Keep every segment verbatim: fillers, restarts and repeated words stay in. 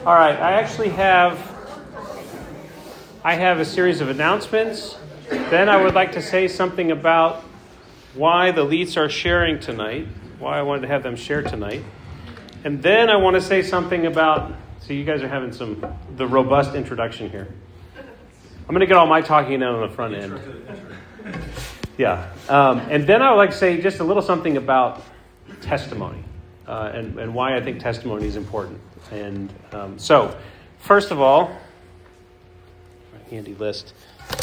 All right, I actually have, I have a series of announcements. Then I would like to say something about why the Leets are sharing tonight, why I wanted to have them share tonight. And then I want to say something about, so you guys are having some, the robust introduction here. I'm going to get all my talking done on the front end. Yeah. Um, and then I would like to say just a little something about testimony uh, and, and why I think testimony is important. And um, so, first of all, my handy list.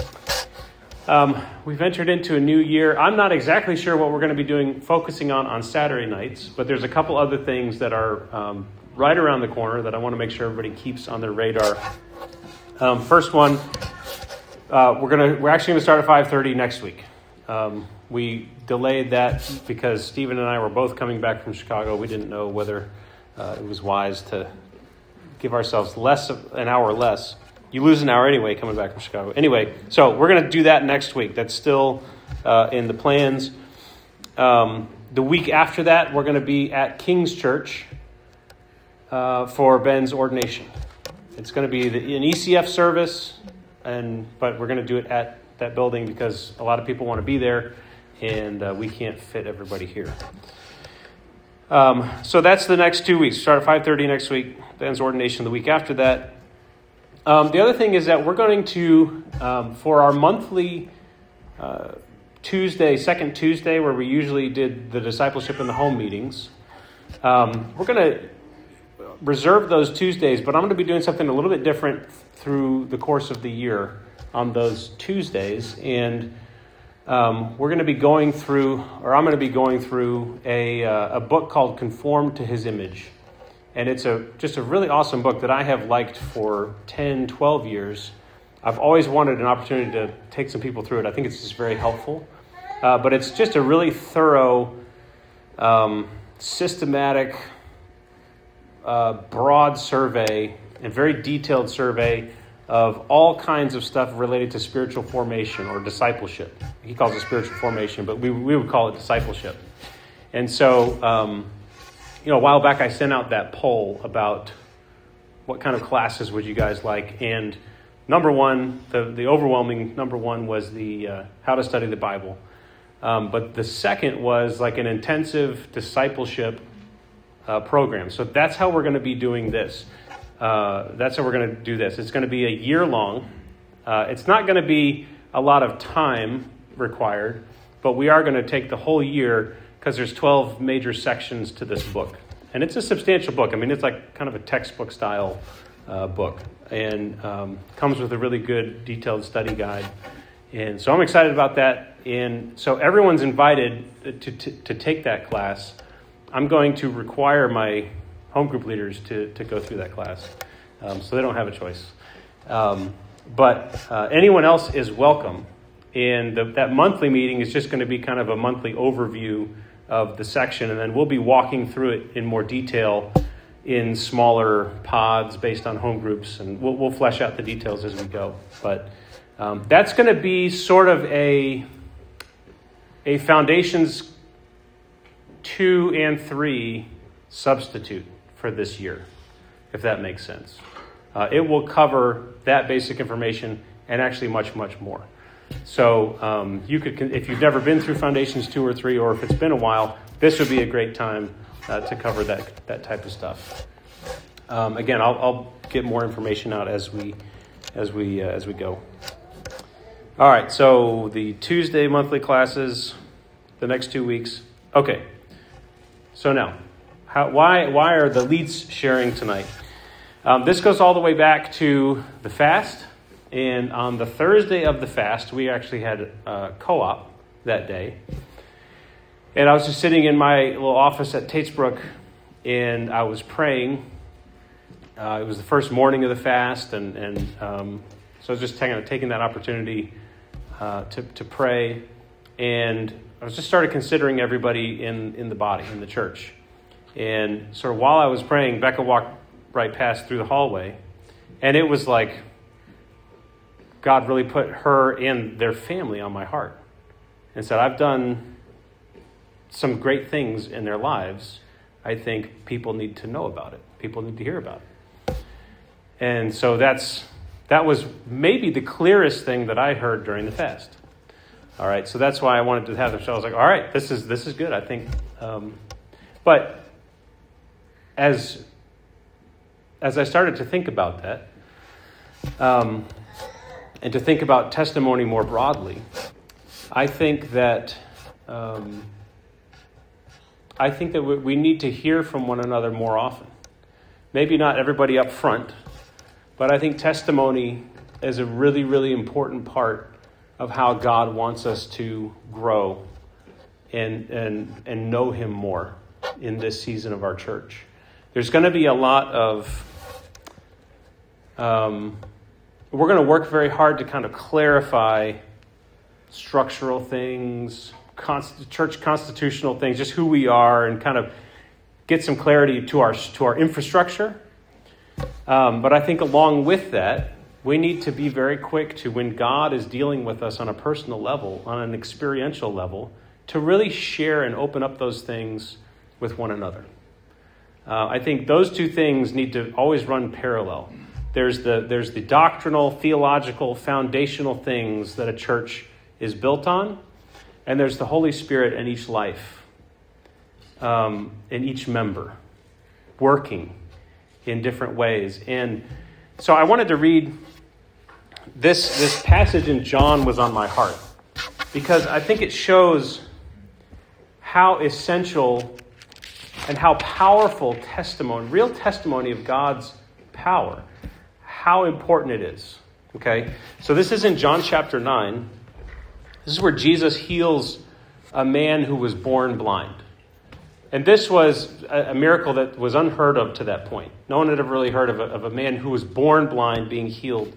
Um, we've entered into a new year. I'm not exactly sure what we're going to be doing, focusing on on Saturday nights, but there's a couple other things that are um, right around the corner that I want to make sure everybody keeps on their radar. Um, first one, uh, we're gonna we're actually going to start at five thirty next week. Um, we delayed that because Stephen and I were both coming back from Chicago. We didn't know whether uh, it was wise to give ourselves less of an hour less. You lose an hour anyway coming back from Chicago. Anyway, so we're going to do that next week. That's still uh, in the plans. Um, the week after that, we're going to be at King's Church uh, for Ben's ordination. It's going to be the, an E C F service, and but we're going to do it at that building because a lot of people want to be there, and uh, we can't fit everybody here. Um, so that's the next two weeks. Start at five thirty next week. Ben's ordination the week after that. Um, the other thing is that we're going to, um, for our monthly uh, Tuesday, second Tuesday, where we usually did the discipleship and the home meetings, um, we're going to reserve those Tuesdays, but I'm going to be doing something a little bit different through the course of the year on those Tuesdays. And um, we're going to be going through, or I'm going to be going through a, uh, a book called Conformed to His Image. And it's a just a really awesome book that I have liked for ten, twelve years. I've always wanted an opportunity to take some people through it. I think it's just very helpful. Uh, but it's just a really thorough, um, systematic, uh, broad survey and very detailed survey of all kinds of stuff related to spiritual formation or discipleship. He calls it spiritual formation, but we we would call it discipleship. And so... Um, You know, a while back I sent out that poll about what kind of classes would you guys like, and number one, the, the overwhelming number one was the uh, how to study the Bible. Um, but the second was like an intensive discipleship uh, program. So that's how we're going to be doing this. Uh, that's how we're going to do this. It's going to be a year long. Uh, it's not going to be a lot of time required, but we are going to take the whole year because there's twelve major sections to this book. And it's a substantial book. I mean, it's like kind of a textbook style uh, book. And um, comes with a really good detailed study guide. And so I'm excited about that. And so everyone's invited to, to, to take that class. I'm going to require my home group leaders to, to go through that class. Um, so they don't have a choice. Um, but uh, anyone else is welcome. And the, that monthly meeting is just going to be kind of a monthly overview of the section, and then we'll be walking through it in more detail in smaller pods based on home groups, and we'll, we'll flesh out the details as we go. But um, that's going to be sort of a a Foundations two and three substitute for this year, if that makes sense. Uh, it will cover that basic information and actually much, much more. So um, you could, if you've never been through Foundations two or three, or if it's been a while, this would be a great time uh, to cover that that type of stuff. Um, again, I'll, I'll get more information out as we as we uh, as we go. All right. So the Tuesday monthly classes, the next two weeks. Okay. So now, how, why why are the Leets sharing tonight? Um, this goes all the way back to the fast. And on the Thursday of the fast, we actually had a co-op that day. And I was just sitting in my little office at Tatesbrook, and I was praying. Uh, it was the first morning of the fast, and, and um, so I was just kind of taking that opportunity uh, to, to pray. And I was just started considering everybody in, in the body, in the church. And sort of while I was praying, Becca walked right past through the hallway, and it was like God really put her and their family on my heart and said, I've done some great things in their lives. I think people need to know about it. People need to hear about it. And so that's that was maybe the clearest thing that I heard during the fast. All right, so that's why I wanted to have the show. I was like, all right, this is this is good, I think. Um, but as as I started to think about that, um, and to think about testimony more broadly, I think that um, I think that we need to hear from one another more often. Maybe not everybody up front, but I think testimony is a really, really important part of how God wants us to grow and and and know him more in this season of our church. There's going to be a lot of, um, we're going to work very hard to kind of clarify structural things, const- church constitutional things, just who we are, and kind of get some clarity to our to our infrastructure. Um, but I think along with that, we need to be very quick to, when God is dealing with us on a personal level, on an experiential level, to really share and open up those things with one another. Uh, I think those two things need to always run parallel. There's the there's the doctrinal, theological, foundational things that a church is built on, and there's the Holy Spirit in each life, um, in each member, working in different ways. And so I wanted to read this this passage in John was on my heart, because I think it shows how essential and how powerful testimony, real testimony of God's power, how important it is. Okay, so this is in John chapter nine. This is where Jesus heals a man who was born blind. And this was a, a miracle that was unheard of to that point. No one had ever really heard of a, of a man who was born blind being healed.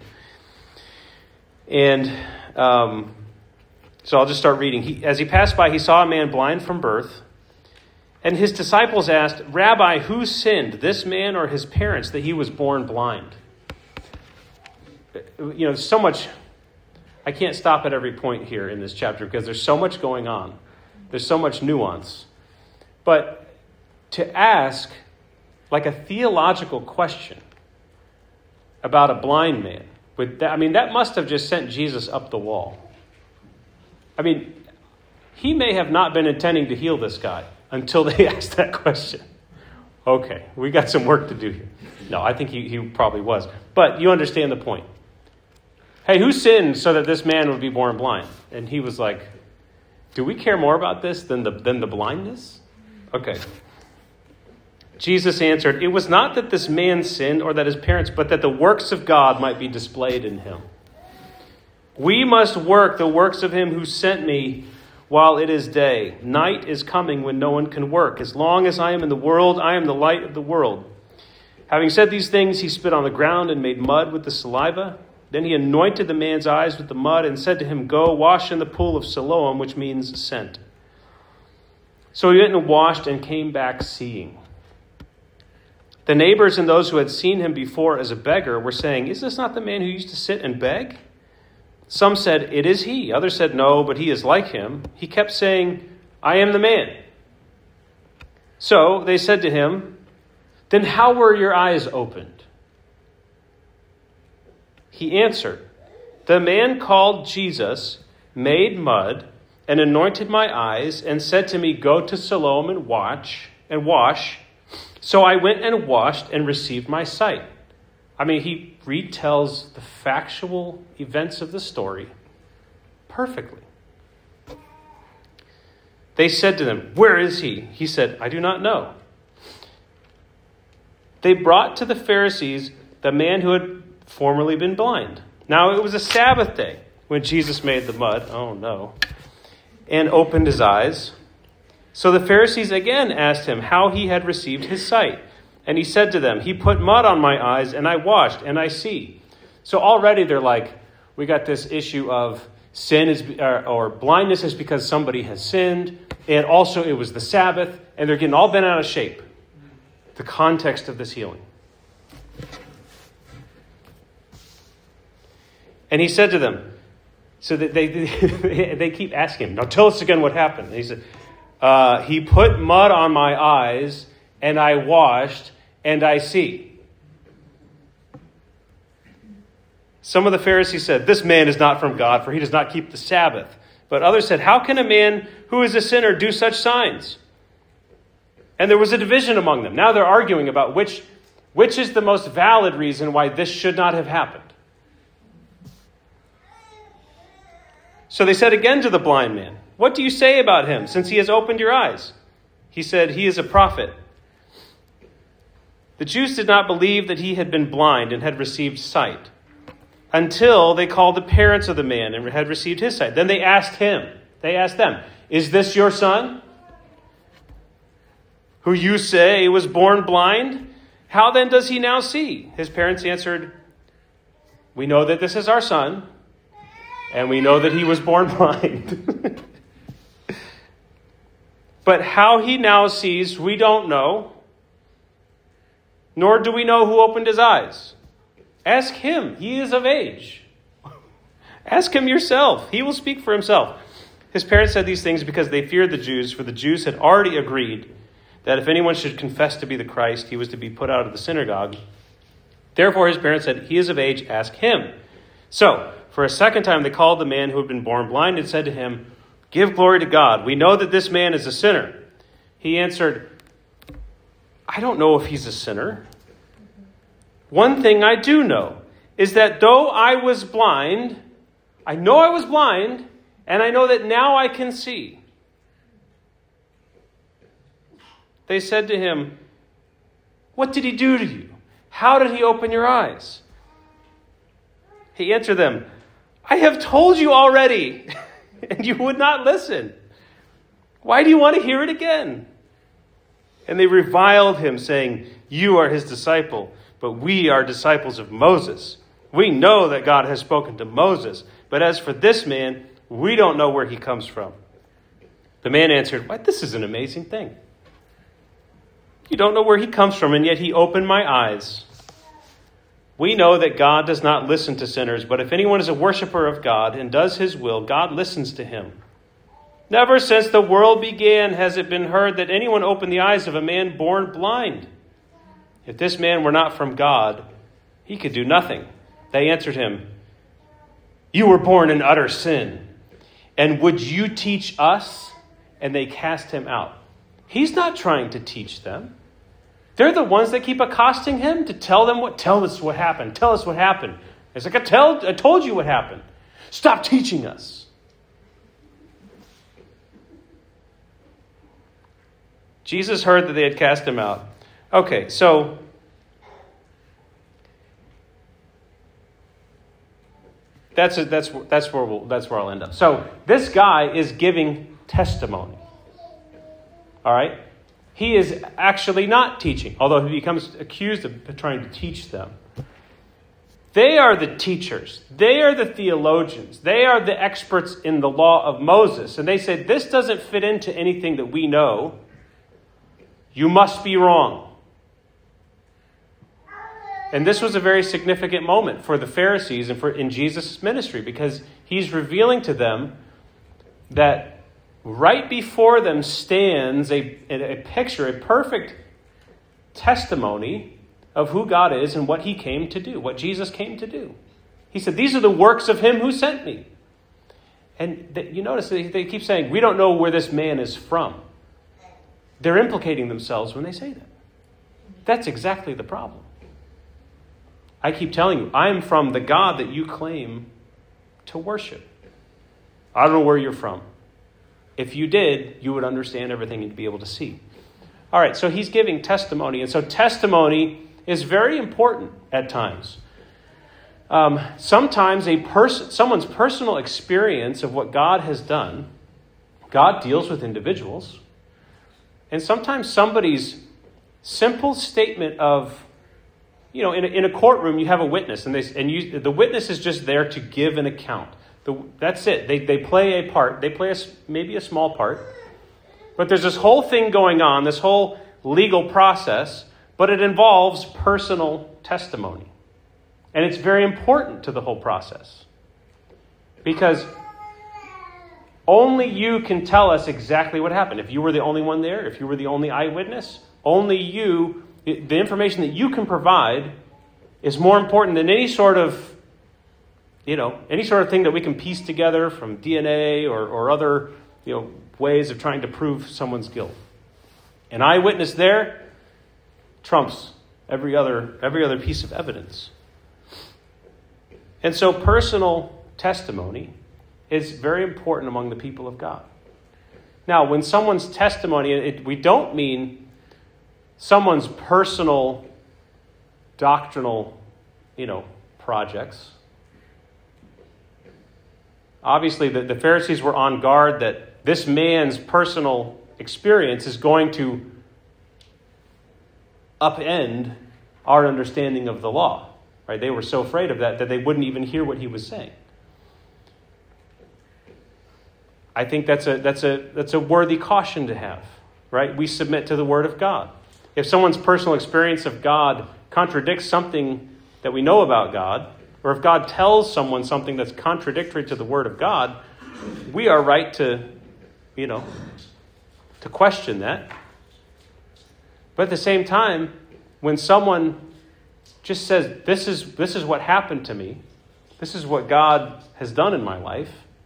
And um, so I'll just start reading. He, as he passed by, he saw a man blind from birth. And his disciples asked, "Rabbi, who sinned, this man or his parents, that he was born blind?" You know, so much. I can't stop at every point here in this chapter because there's so much going on. There's so much nuance. But to ask like a theological question about a blind man, with that, I mean, that must have just sent Jesus up the wall. I mean, he may have not been intending to heal this guy until they asked that question. Okay, we got some work to do here. No, I think he, he probably was. But you understand the point. Hey, who sinned so that this man would be born blind? And he was like, do we care more about this than the than the blindness? Okay. Jesus answered, "It was not that this man sinned or that his parents, but that the works of God might be displayed in him. We must work the works of him who sent me while it is day. Night is coming when no one can work. As long as I am in the world, I am the light of the world." Having said these things, he spit on the ground and made mud with the saliva. Then he anointed the man's eyes with the mud and said to him, "Go wash in the pool of Siloam," which means sent. So he went and washed and came back seeing. The neighbors and those who had seen him before as a beggar were saying, "Is this not the man who used to sit and beg?" Some said, "It is he." Others said, "No, but he is like him." He kept saying, "I am the man." So they said to him, "Then how were your eyes opened?" He answered, "The man called Jesus made mud and anointed my eyes and said to me, 'Go to Siloam and watch and wash.' So I went and washed and received my sight." I mean, he retells the factual events of the story perfectly. They said to them, "Where is he?" He said, "I do not know." They brought to the Pharisees the man who had formerly been blind. Now it was a Sabbath day when Jesus made the mud. Oh no. And opened his eyes. So the Pharisees again asked him how he had received his sight. And he said to them, "He put mud on my eyes and I washed and I see." So already they're like, we got this issue of sin is or, or blindness is because somebody has sinned. And also it was the Sabbath, and they're getting all bent out of shape. The context of this healing. And he said to them, so that they, they they keep asking him, "Now tell us again what happened." And he said, uh, "He put mud on my eyes, and I washed, and I see." Some of the Pharisees said, "This man is not from God, for he does not keep the Sabbath." But others said, "How can a man who is a sinner do such signs?" And there was a division among them. Now they're arguing about which, which is the most valid reason why this should not have happened. So they said again to the blind man, "What do you say about him, since he has opened your eyes?" He said, "He is a prophet." The Jews did not believe that he had been blind and had received sight, until they called the parents of the man and had received his sight. Then they asked him, they asked them, "Is this your son, who you say was born blind? How then does he now see?" His parents answered, "We know that this is our son, and we know that he was born blind. But how he now sees, we don't know, nor do we know who opened his eyes. Ask him. He is of age. Ask him yourself. He will speak for himself." His parents said these things because they feared the Jews, for the Jews had already agreed that if anyone should confess to be the Christ, he was to be put out of the synagogue. Therefore his parents said, "He is of age. Ask him." So, for a second time they called the man who had been born blind and said to him, "Give glory to God. We know that this man is a sinner." He answered, "I don't know if he's a sinner. One thing I do know is that though I was blind, I know I was blind, and I know that now I can see." They said to him, "What did he do to you? How did he open your eyes?" He answered them, "I have told you already, and you would not listen. Why do you want to hear it again?" And they reviled him, saying, "You are his disciple, but we are disciples of Moses. We know that God has spoken to Moses, but as for this man, we don't know where he comes from." The man answered, "Why, this is an amazing thing. You don't know where he comes from, and yet he opened my eyes. We know that God does not listen to sinners, but if anyone is a worshiper of God and does his will, God listens to him. Never since the world began has it been heard that anyone opened the eyes of a man born blind. If this man were not from God, he could do nothing." They answered him, "You were born in utter sin, and would you teach us?" And they cast him out. He's not trying to teach them. They're the ones that keep accosting him to tell them what, tell us what happened. Tell us what happened. It's like, I, tell, I told you what happened. Stop teaching us. Jesus heard that they had cast him out. Okay, so that's a, that's that's where we'll, that's where I'll end up. So this guy is giving testimony. All right, he is actually not teaching, although he becomes accused of trying to teach them. They are the teachers. They are the theologians. They are the experts in the law of Moses, and they say this doesn't fit into anything that we know. You must be wrong. And this was a very significant moment for the Pharisees and for in Jesus' ministry, because he's revealing to them that right before them stands a, a picture, a perfect testimony of who God is and what he came to do, what Jesus came to do. He said, "These are the works of him who sent me." And they, you notice they, they keep saying, "We don't know where this man is from." They're implicating themselves when they say that. That's exactly the problem. I keep telling you, I am from the God that you claim to worship. I don't know where you're from. If you did, you would understand everything and be able to see. All right, so he's giving testimony. And so testimony is very important at times. Um, sometimes a person, someone's personal experience of what God has done, God deals with individuals. And sometimes somebody's simple statement of, you know, in a, in a courtroom, you have a witness, and they and you, the witness is just there to give an account. The, that's it. They they play a part. They play a, maybe a small part. But there's this whole thing going on, this whole legal process, but it involves personal testimony. And it's very important to the whole process. Because only you can tell us exactly what happened. If you were the only one there, if you were the only eyewitness, only you, the information that you can provide is more important than any sort of you know, any sort of thing that we can piece together from D N A or, or other, you know, ways of trying to prove someone's guilt. An eyewitness there trumps every other every other piece of evidence. And so personal testimony is very important among the people of God. Now, when someone's testimony, it, we don't mean someone's personal doctrinal, you know, projects. Obviously, the, the Pharisees were on guard that this man's personal experience is going to upend our understanding of the law. Right? They were so afraid of that that they wouldn't even hear what he was saying. I think that's a that's a that's a worthy caution to have, right? We submit to the Word of God. If someone's personal experience of God contradicts something that we know about God, or if God tells someone something that's contradictory to the Word of God, we are right to, you know, to question that. But at the same time, when someone just says, this is this is what happened to me, this is what God has done in my life,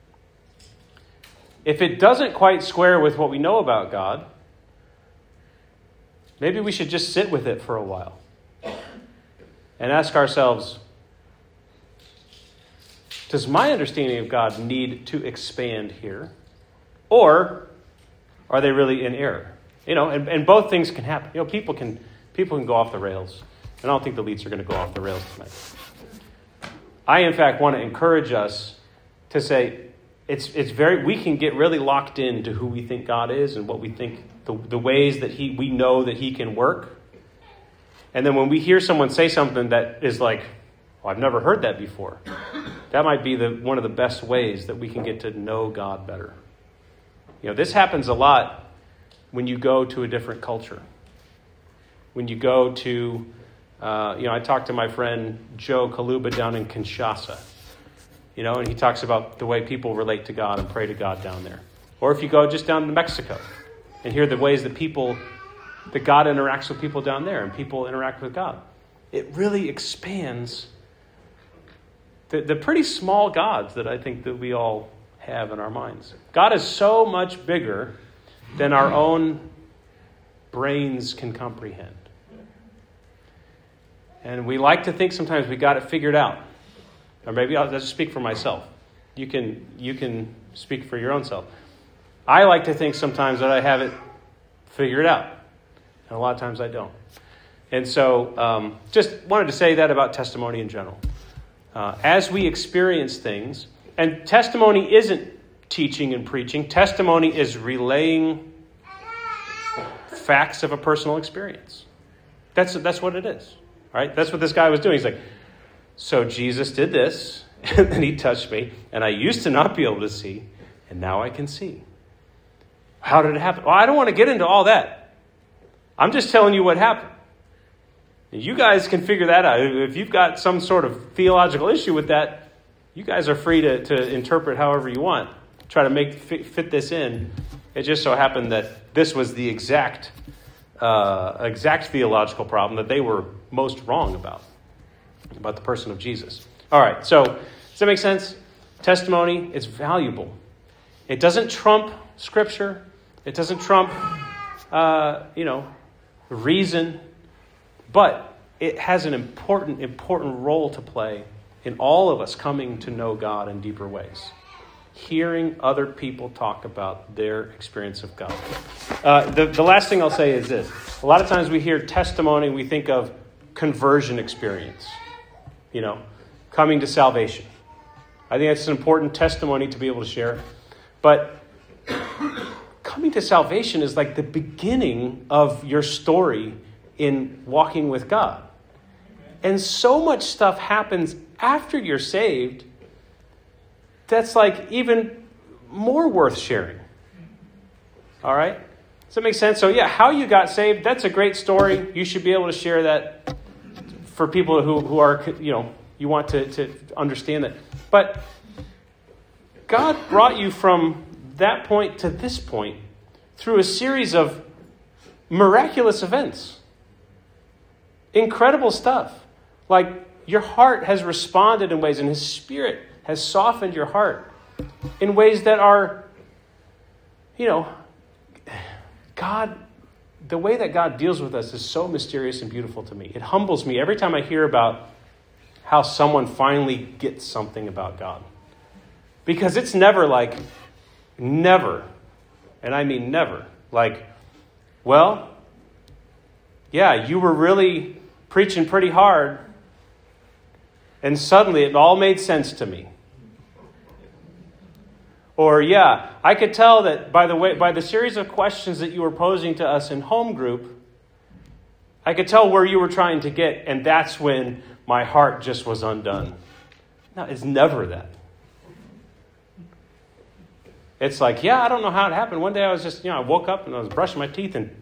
if it doesn't quite square with what we know about God, maybe we should just sit with it for a while and ask ourselves, does my understanding of God need to expand here? Or are they really in error? You know, and, and both things can happen. You know, people can people can go off the rails. And I don't think the Leets are going to go off the rails tonight. I, in fact, want to encourage us to say, it's it's very we can get really locked into who we think God is and what we think, the, the ways that he we know that he can work. And then when we hear someone say something that is like, oh, I've never heard that before, that might be the one of the best ways that we can get to know God better. You know, this happens a lot when you go to a different culture. When you go to, uh, you know, I talked to my friend Joe Kaluba down in Kinshasa, you know, and he talks about the way people relate to God and pray to God down there. Or if you go just down to Mexico and hear the ways that people, that God interacts with people down there and people interact with God, it really expands the, the pretty small gods that I think that we all have in our minds. God is so much bigger than our own brains can comprehend. And we like to think sometimes we got it figured out. Or maybe I'll just speak for myself. You can you can speak for your own self. I like to think sometimes that I have it figured out. And a lot of times I don't. And so um, just wanted to say that about testimony in general. Uh, as we experience things, and testimony isn't teaching and preaching. Testimony is relaying facts of a personal experience. That's that's what it is. All right? That's what this guy was doing. He's like, so Jesus did this, and then he touched me, and I used to not be able to see, and now I can see. How did it happen? Well, I don't want to get into all that. I'm just telling you what happened. And you guys can figure that out. If you've got some sort of theological issue with that, you guys are free to, to interpret however you want. Try to make fit, fit this in. It just so happened that this was the exact uh, exact theological problem that they were most wrong about, about the person of Jesus. All right, so does that make sense? Testimony is valuable. It doesn't trump Scripture. It doesn't trump, uh, you know, reason. But it has an important, important role to play in all of us coming to know God in deeper ways. Hearing other people talk about their experience of God. Uh, the, the last thing I'll say is this. A lot of times we hear testimony, we think of conversion experience. You know, coming to salvation. I think that's an important testimony to be able to share. But coming to salvation is like the beginning of your story in walking with God. And so much stuff happens after you're saved that's like even more worth sharing. All right? Does that make sense? So yeah, how you got saved, that's a great story. You should be able to share that for people who, who are, you know, you want to, to understand that. But God brought you from that point to this point through a series of miraculous events. Incredible stuff. Like your heart has responded in ways, and his Spirit has softened your heart in ways that are, you know, God, the way that God deals with us is so mysterious and beautiful to me. It humbles me every time I hear about how someone finally gets something about God. Because it's never like, never, and I mean never, like, well, yeah, you were really preaching pretty hard, and suddenly it all made sense to me. Or, yeah, I could tell that by the way, by the series of questions that you were posing to us in home group, I could tell where you were trying to get, and that's when my heart just was undone. No, it's never that. It's like, yeah, I don't know how it happened. One day I was just, you know, I woke up and I was brushing my teeth and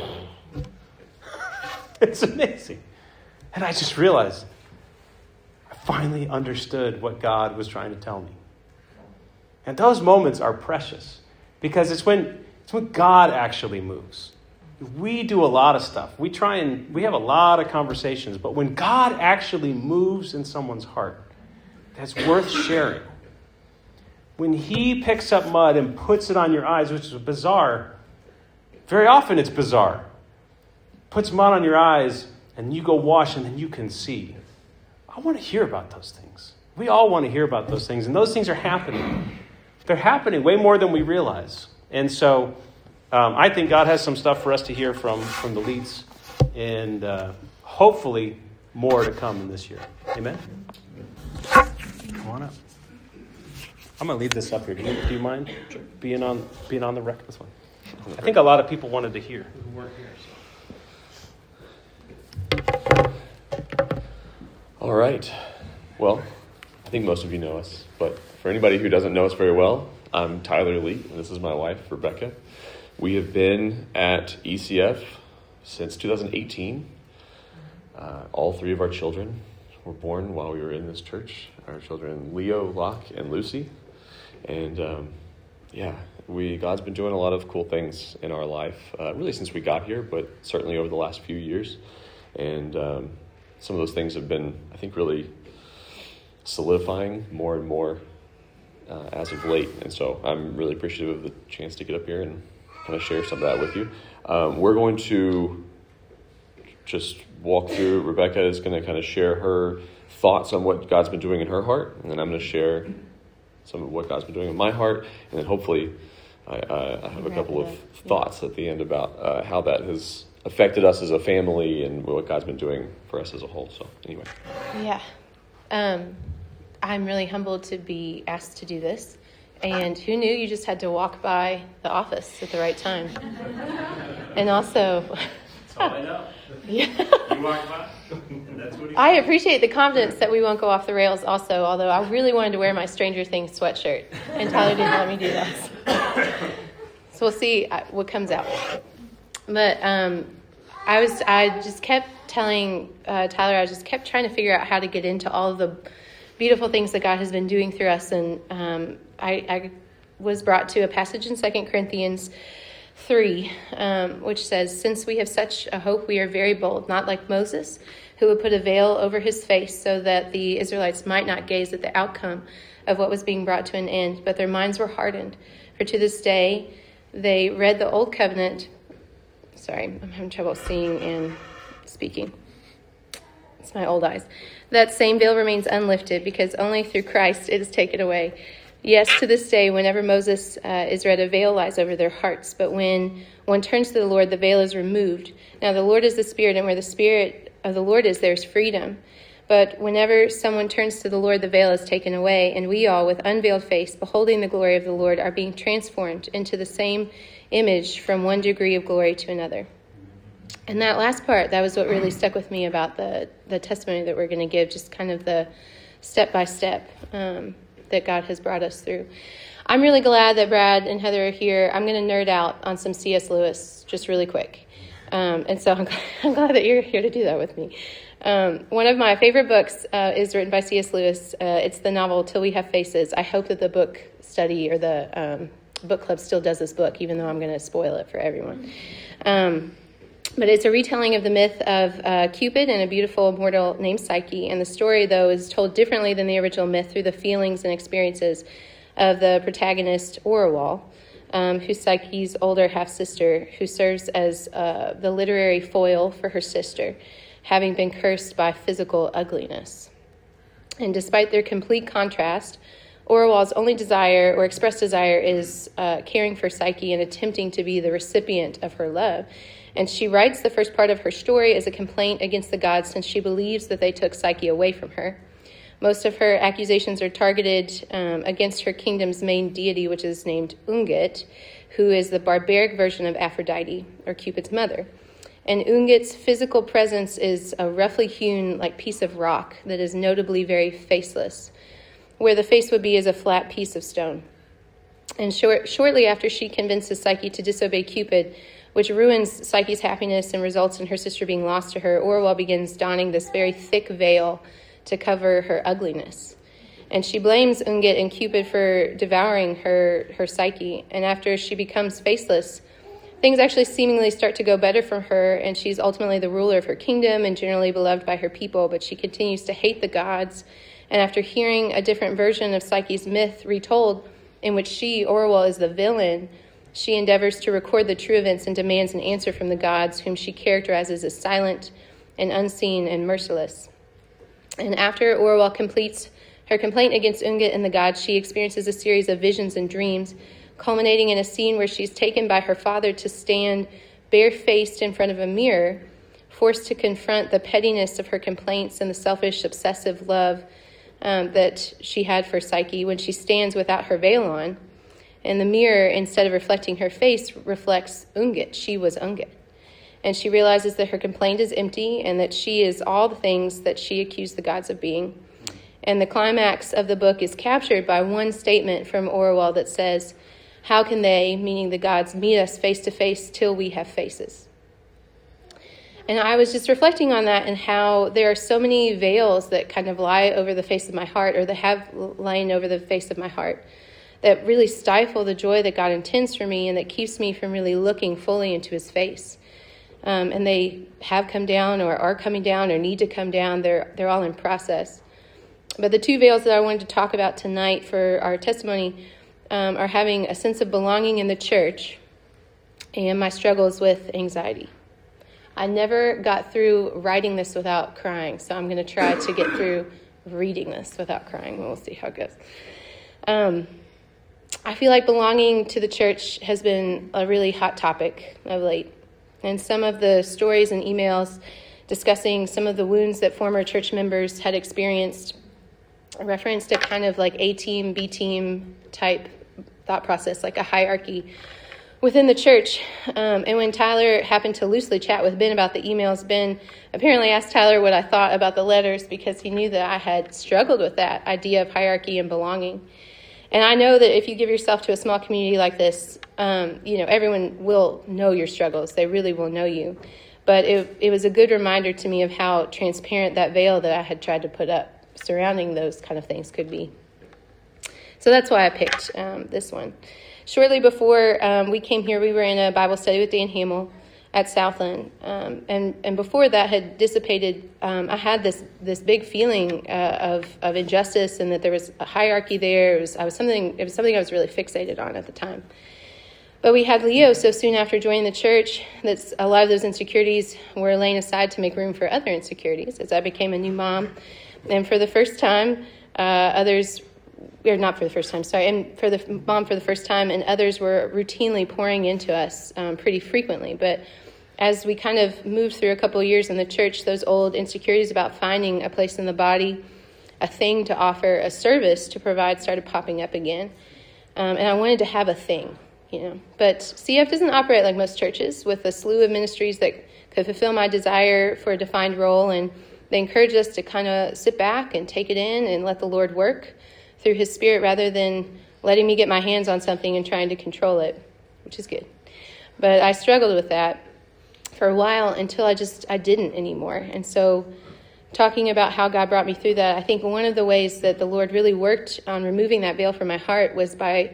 it's amazing. And I just realized I finally understood what God was trying to tell me. And those moments are precious because it's when it's when God actually moves. We do a lot of stuff. We try and we have a lot of conversations, but when God actually moves in someone's heart, that's worth sharing. When he picks up mud and puts it on your eyes, which is bizarre, very often it's bizarre. Puts mud on your eyes and you go wash and then you can see. I want to hear about those things. We all want to hear about those things, and those things are happening. They're happening way more than we realize. And so um, I think God has some stuff for us to hear from, from the leads, and uh, hopefully more to come in this year. Amen? Come on up. I'm going to leave this up here. Do you, do you mind being on being on the rec this one? I think a lot of people wanted to hear. Who weren't here. So. All right. Well, I think most of you know us, but for anybody who doesn't know us very well, I'm Tyler Lee, and this is my wife, Rebecca. We have been at E C F since two thousand eighteen. Uh, all three of our children were born while we were in this church. Our children, Leo, Locke, and Lucy. And um, yeah, we God's been doing a lot of cool things in our life, uh, really since we got here, but certainly over the last few years. And um, some of those things have been, I think, really solidifying more and more uh, as of late. And so I'm really appreciative of the chance to get up here and kind of share some of that with you. Um, we're going to just walk through. Rebecca is going to kind of share her thoughts on what God's been doing in her heart, and then I'm going to share some of what God's been doing in my heart, and then hopefully I, uh, I have a couple of thoughts at the end about uh, how that has affected us as a family and what God's been doing for us as a whole. So anyway. Yeah. Um, I'm really humbled to be asked to do this. And who knew you just had to walk by the office at the right time? And also... That's all I know. Yeah. You walk by? That's what he I appreciate the confidence that we won't go off the rails also, although I really wanted to wear my Stranger Things sweatshirt, and Tyler didn't let me do that. So we'll see what comes out. But um, I was, I just kept telling uh, Tyler, I just kept trying to figure out how to get into all of the beautiful things that God has been doing through us. And um, I, I was brought to a passage in Second Corinthians three, um, which says, "Since we have such a hope, we are very bold, not like Moses, who would put a veil over his face so that the Israelites might not gaze at the outcome of what was being brought to an end, but their minds were hardened. For to this day, they read the old covenant." Sorry, I'm having trouble seeing and speaking. It's my old eyes. "That same veil remains unlifted, because only through Christ it is taken away. Yes, to this day, whenever Moses uh, is read, a veil lies over their hearts. But when one turns to the Lord, the veil is removed. Now the Lord is the Spirit, and where the Spirit of the Lord is, there's freedom. But whenever someone turns to the Lord, the veil is taken away, and we all, with unveiled face, beholding the glory of the Lord, are being transformed into the same image from one degree of glory to another." And that last part, that was what really stuck with me about the, the testimony that we're going to give, just kind of the step-by-step um, that God has brought us through. I'm really glad that Brad and Heather are here. I'm going to nerd out on some C S Lewis just really quick. Um, and so I'm glad, I'm glad that you're here to do that with me. Um, one of my favorite books uh, is written by C S Lewis. Uh, it's the novel Till We Have Faces. I hope that the book study or the um, book club still does this book, even though I'm going to spoil it for everyone. Um, But it's a retelling of the myth of uh, Cupid and a beautiful mortal named Psyche. And the story, though, is told differently than the original myth through the feelings and experiences of the protagonist, Orual, um, who's Psyche's older half-sister, who serves as uh, the literary foil for her sister, having been cursed by physical ugliness. And despite their complete contrast, Orual's only desire or expressed desire is uh, caring for Psyche and attempting to be the recipient of her love. And she writes the first part of her story as a complaint against the gods since she believes that they took Psyche away from her. Most of her accusations are targeted um, against her kingdom's main deity, which is named Ungit, who is the barbaric version of Aphrodite, or Cupid's mother. And Ungit's physical presence is a roughly hewn like piece of rock that is notably very faceless. Where the face would be is a flat piece of stone. And short, shortly after she convinces Psyche to disobey Cupid, which ruins Psyche's happiness and results in her sister being lost to her, Orual begins donning this very thick veil to cover her ugliness. And she blames Ungit and Cupid for devouring her, her Psyche. And after she becomes faceless, things actually seemingly start to go better for her, and she's ultimately the ruler of her kingdom and generally beloved by her people, but she continues to hate the gods. And after hearing a different version of Psyche's myth retold, in which she, Orual, is the villain, she endeavors to record the true events and demands an answer from the gods, whom she characterizes as silent and unseen and merciless. And after Orual completes her complaint against Ungit and the gods, she experiences a series of visions and dreams, culminating in a scene where she's taken by her father to stand barefaced in front of a mirror, forced to confront the pettiness of her complaints and the selfish, obsessive love um, that she had for Psyche when she stands without her veil on. And the mirror, instead of reflecting her face, reflects Ungit. She was Ungit. And she realizes that her complaint is empty and that she is all the things that she accused the gods of being. And the climax of the book is captured by one statement from Orual that says, "How can they," meaning the gods, "meet us face to face till we have faces?" And I was just reflecting on that and how there are so many veils that kind of lie over the face of my heart, or that have lain over the face of my heart, that really stifle the joy that God intends for me and that keeps me from really looking fully into his face. Um, and they have come down or are coming down or need to come down. They're, they're all in process. But the two veils that I wanted to talk about tonight for our testimony um, are having a sense of belonging in the church and my struggles with anxiety. I never got through writing this without crying, so I'm going to try to get through reading this without crying. We'll see how it goes. Um, I feel like belonging to the church has been a really hot topic of late. And some of the stories and emails discussing some of the wounds that former church members had experienced referenced a kind of like A-team, B-team type thought process, like a hierarchy within the church. Um, and when Tyler happened to loosely chat with Ben about the emails, Ben apparently asked Tyler what I thought about the letters because he knew that I had struggled with that idea of hierarchy and belonging. And I know that if you give yourself to a small community like this, um, you know, everyone will know your struggles. They really will know you. But it, it was a good reminder to me of how transparent that veil that I had tried to put up surrounding those kind of things could be. So that's why I picked um, this one. Shortly before um, we came here, we were in a Bible study with Dan Hamill at Southland. Um, and, and before that had dissipated, um, I had this this big feeling uh, of, of injustice and that there was a hierarchy there. It was, I was something, it was something I was really fixated on at the time. But we had Leo so soon after joining the church that a lot of those insecurities were laying aside to make room for other insecurities as I became a new mom. And for the first time, uh, others, or not for the first time, sorry, and for the mom for the first time, and others were routinely pouring into us um, pretty frequently. But as we kind of moved through a couple of years in the church, those old insecurities about finding a place in the body, a thing to offer, a service to provide started popping up again. Um, and I wanted to have a thing, you know. But C F doesn't operate like most churches with a slew of ministries that could fulfill my desire for a defined role. And they encourage us to kind of sit back and take it in and let the Lord work through his Spirit rather than letting me get my hands on something and trying to control it, which is good. But I struggled with that for a while until I just, I didn't anymore. And so talking about how God brought me through that, I think one of the ways that the Lord really worked on removing that veil from my heart was by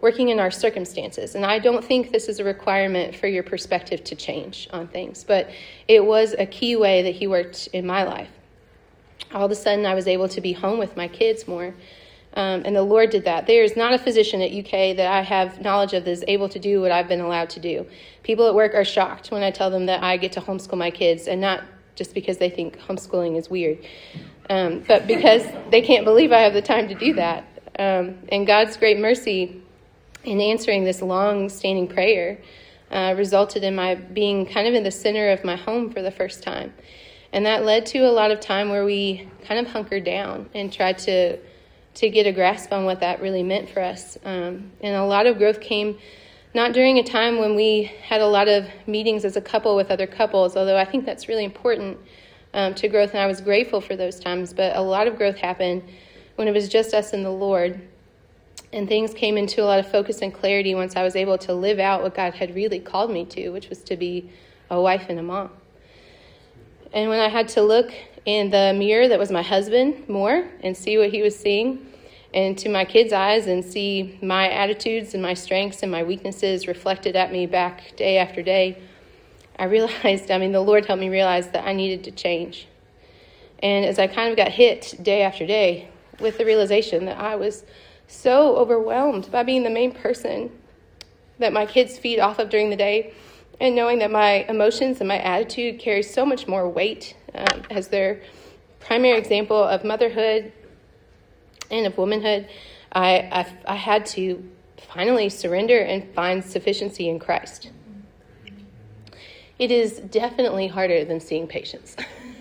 working in our circumstances. And I don't think this is a requirement for your perspective to change on things, but it was a key way that he worked in my life. All of a sudden, I was able to be home with my kids more. Um, and the Lord did that. There is not a physician at U K that I have knowledge of that is able to do what I've been allowed to do. People at work are shocked when I tell them that I get to homeschool my kids, and not just because they think homeschooling is weird, um, but because they can't believe I have the time to do that. Um, and God's great mercy in answering this long-standing prayer uh, resulted in my being kind of in the center of my home for the first time. And that led to a lot of time where we kind of hunkered down and tried to to get a grasp on what that really meant for us. Um, and a lot of growth came not during a time when we had a lot of meetings as a couple with other couples, although I think that's really important um, to growth, and I was grateful for those times. But a lot of growth happened when it was just us and the Lord, and things came into a lot of focus and clarity once I was able to live out what God had really called me to, which was to be a wife and a mom. And when I had to look in the mirror that was my husband more and see what he was seeing, and to my kids' eyes and see my attitudes and my strengths and my weaknesses reflected at me back day after day, I realized, I mean, the Lord helped me realize that I needed to change. And as I kind of got hit day after day with the realization that I was so overwhelmed by being the main person that my kids feed off of during the day, and knowing that my emotions and my attitude carry so much more weight um, as their primary example of motherhood and of womanhood, I, I, I had to finally surrender and find sufficiency in Christ. It is definitely harder than seeing patients.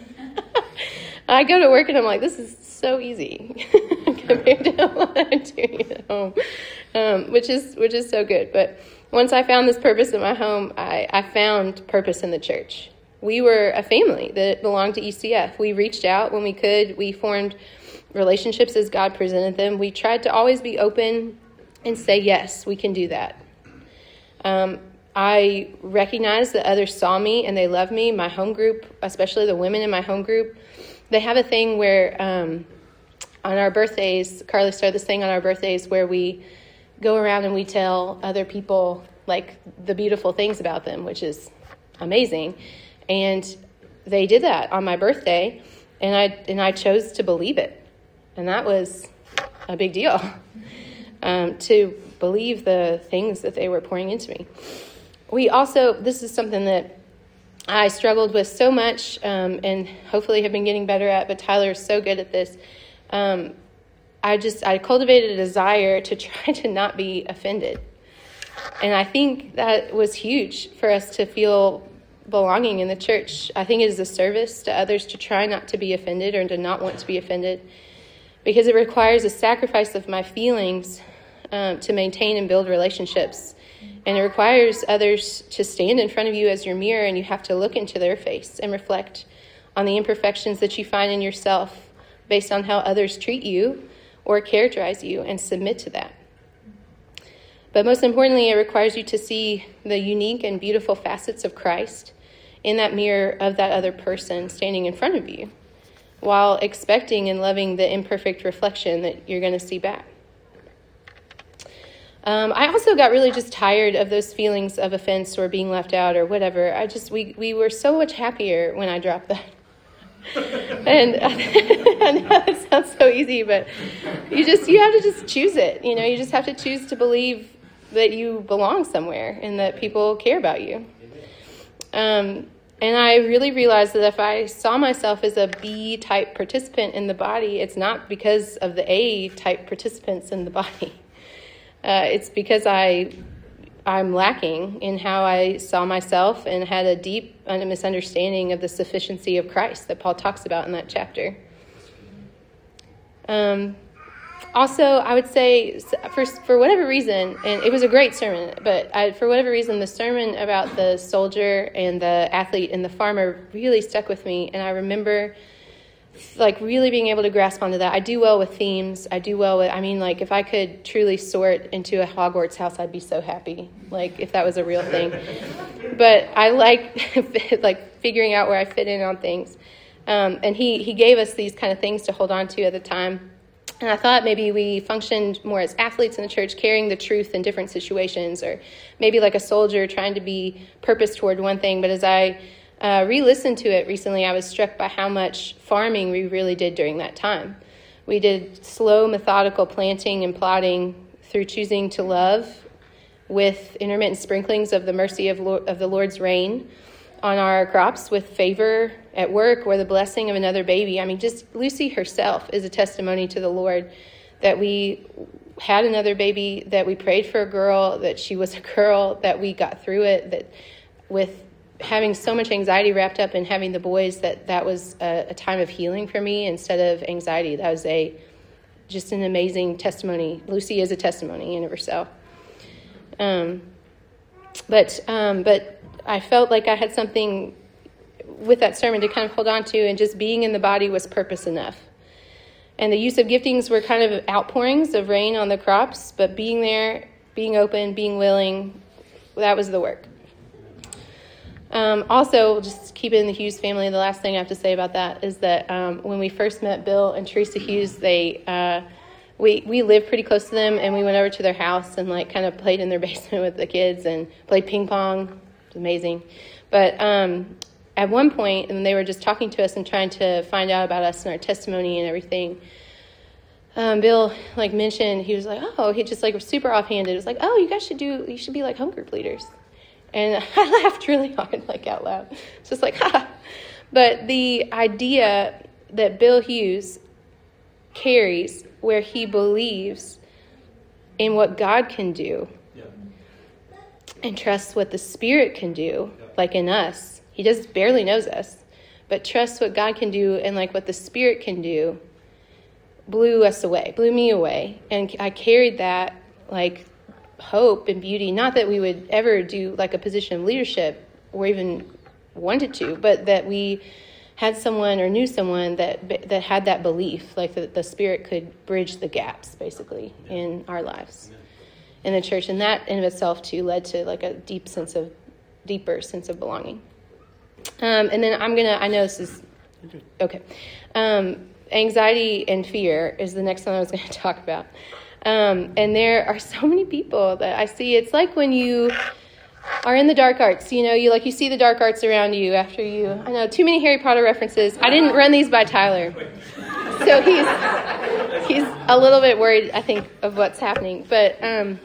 I go to work and I'm like, this is so easy compared to what I'm doing at home, um, which is which is so good. But once I found this purpose in my home, I, I found purpose in the church. We were a family that belonged to E C F. We reached out when we could. We formed relationships as God presented them. We tried to always be open and say, yes, we can do that. Um, I recognized that others saw me and they loved me. My home group, especially the women in my home group, they have a thing where um, on our birthdays, Carly started this thing on our birthdays where we go around and we tell other people like the beautiful things about them, which is amazing. And they did that on my birthday, and I and I chose to believe it. And that was a big deal, um, to believe the things that they were pouring into me. We also, this is something that I struggled with so much, um, and hopefully have been getting better at, but Tyler is so good at this. Um, I just, I cultivated a desire to try to not be offended. And I think that was huge for us to feel belonging in the church. I think it is a service to others to try not to be offended or to not want to be offended, because it requires a sacrifice of my feelings um, to maintain and build relationships. And it requires others to stand in front of you as your mirror, and you have to look into their face and reflect on the imperfections that you find in yourself based on how others treat you or characterize you, and submit to that. But most importantly, it requires you to see the unique and beautiful facets of Christ in that mirror of that other person standing in front of you, while expecting and loving the imperfect reflection that you're going to see back. Um, I also got really just tired of those feelings of offense or being left out or whatever. I just, we, we were so much happier when I dropped that. And I know it sounds so easy, but you just, you have to just choose it. You know, you just have to choose to believe that you belong somewhere and that people care about you. Um, and I really realized that if I saw myself as a B-type participant in the body, it's not because of the A-type participants in the body. Uh, it's because I, I'm lacking in how I saw myself and had a deep misunderstanding of the sufficiency of Christ that Paul talks about in that chapter. Um, also, I would say, for for whatever reason, and it was a great sermon, but I, for whatever reason, the sermon about the soldier and the athlete and the farmer really stuck with me, and I remember like really being able to grasp onto that. I do well with themes. I do well with, I mean, like if I could truly sort into a Hogwarts house, I'd be so happy. Like if that was a real thing. But I like like figuring out where I fit in on things. Um, and he, he gave us these kind of things to hold on to at the time. And I thought maybe we functioned more as athletes in the church, carrying the truth in different situations, or maybe like a soldier trying to be purposed toward one thing. But as I uh, re-listened to it recently, I was struck by how much farming we really did during that time. We did slow, methodical planting and plotting through choosing to love, with intermittent sprinklings of the mercy of, Lord, of the Lord's rain on our crops, with favor at work or the blessing of another baby. I mean, just Lucy herself is a testimony to the Lord that we had another baby, that we prayed for a girl, that she was a girl, that we got through it, that with having so much anxiety wrapped up in having the boys, that that was a, a time of healing for me instead of anxiety. That was a just an amazing testimony. Lucy is a testimony in of herself. Um, but um, but I felt like I had something with that sermon to kind of hold on to, and just being in the body was purpose enough. And the use of giftings were kind of outpourings of rain on the crops, but being there, being open, being willing, that was the work. Um, also, just keep it in the Hughes family. The last thing I have to say about that is that um, when we first met Bill and Teresa Hughes, they uh, we we lived pretty close to them, and we went over to their house and like kind of played in their basement with the kids and played ping pong. It was amazing. But um, at one point, and they were just talking to us and trying to find out about us and our testimony and everything. Um, Bill like mentioned, he was like, oh, he just like was super offhanded. It was like, oh, you guys should do, you should be like home group leaders. And I laughed really hard, like out loud. It's just like, ha. But the idea that Bill Hughes carries, where he believes in what God can do, yeah, and trusts what the Spirit can do, yeah, like in us. He just barely knows us, but trusts what God can do and like what the Spirit can do, blew us away, blew me away. And I carried that like hope and beauty. Not that we would ever do like a position of leadership or even wanted to, but that we had someone or knew someone that that had that belief, like that the Spirit could bridge the gaps basically in our lives, in the church. And that in of itself too led to like a deep sense of, deeper sense of belonging. Um, and then I'm going to, I know this is, okay. Um, anxiety and fear is the next one I was going to talk about. Um, and there are so many people that I see. It's like when you are in the dark arts, you know, you like you see the dark arts around you after you, I know, too many Harry Potter references. I didn't run these by Tyler. So he's he's a little bit worried, I think, of what's happening. But um,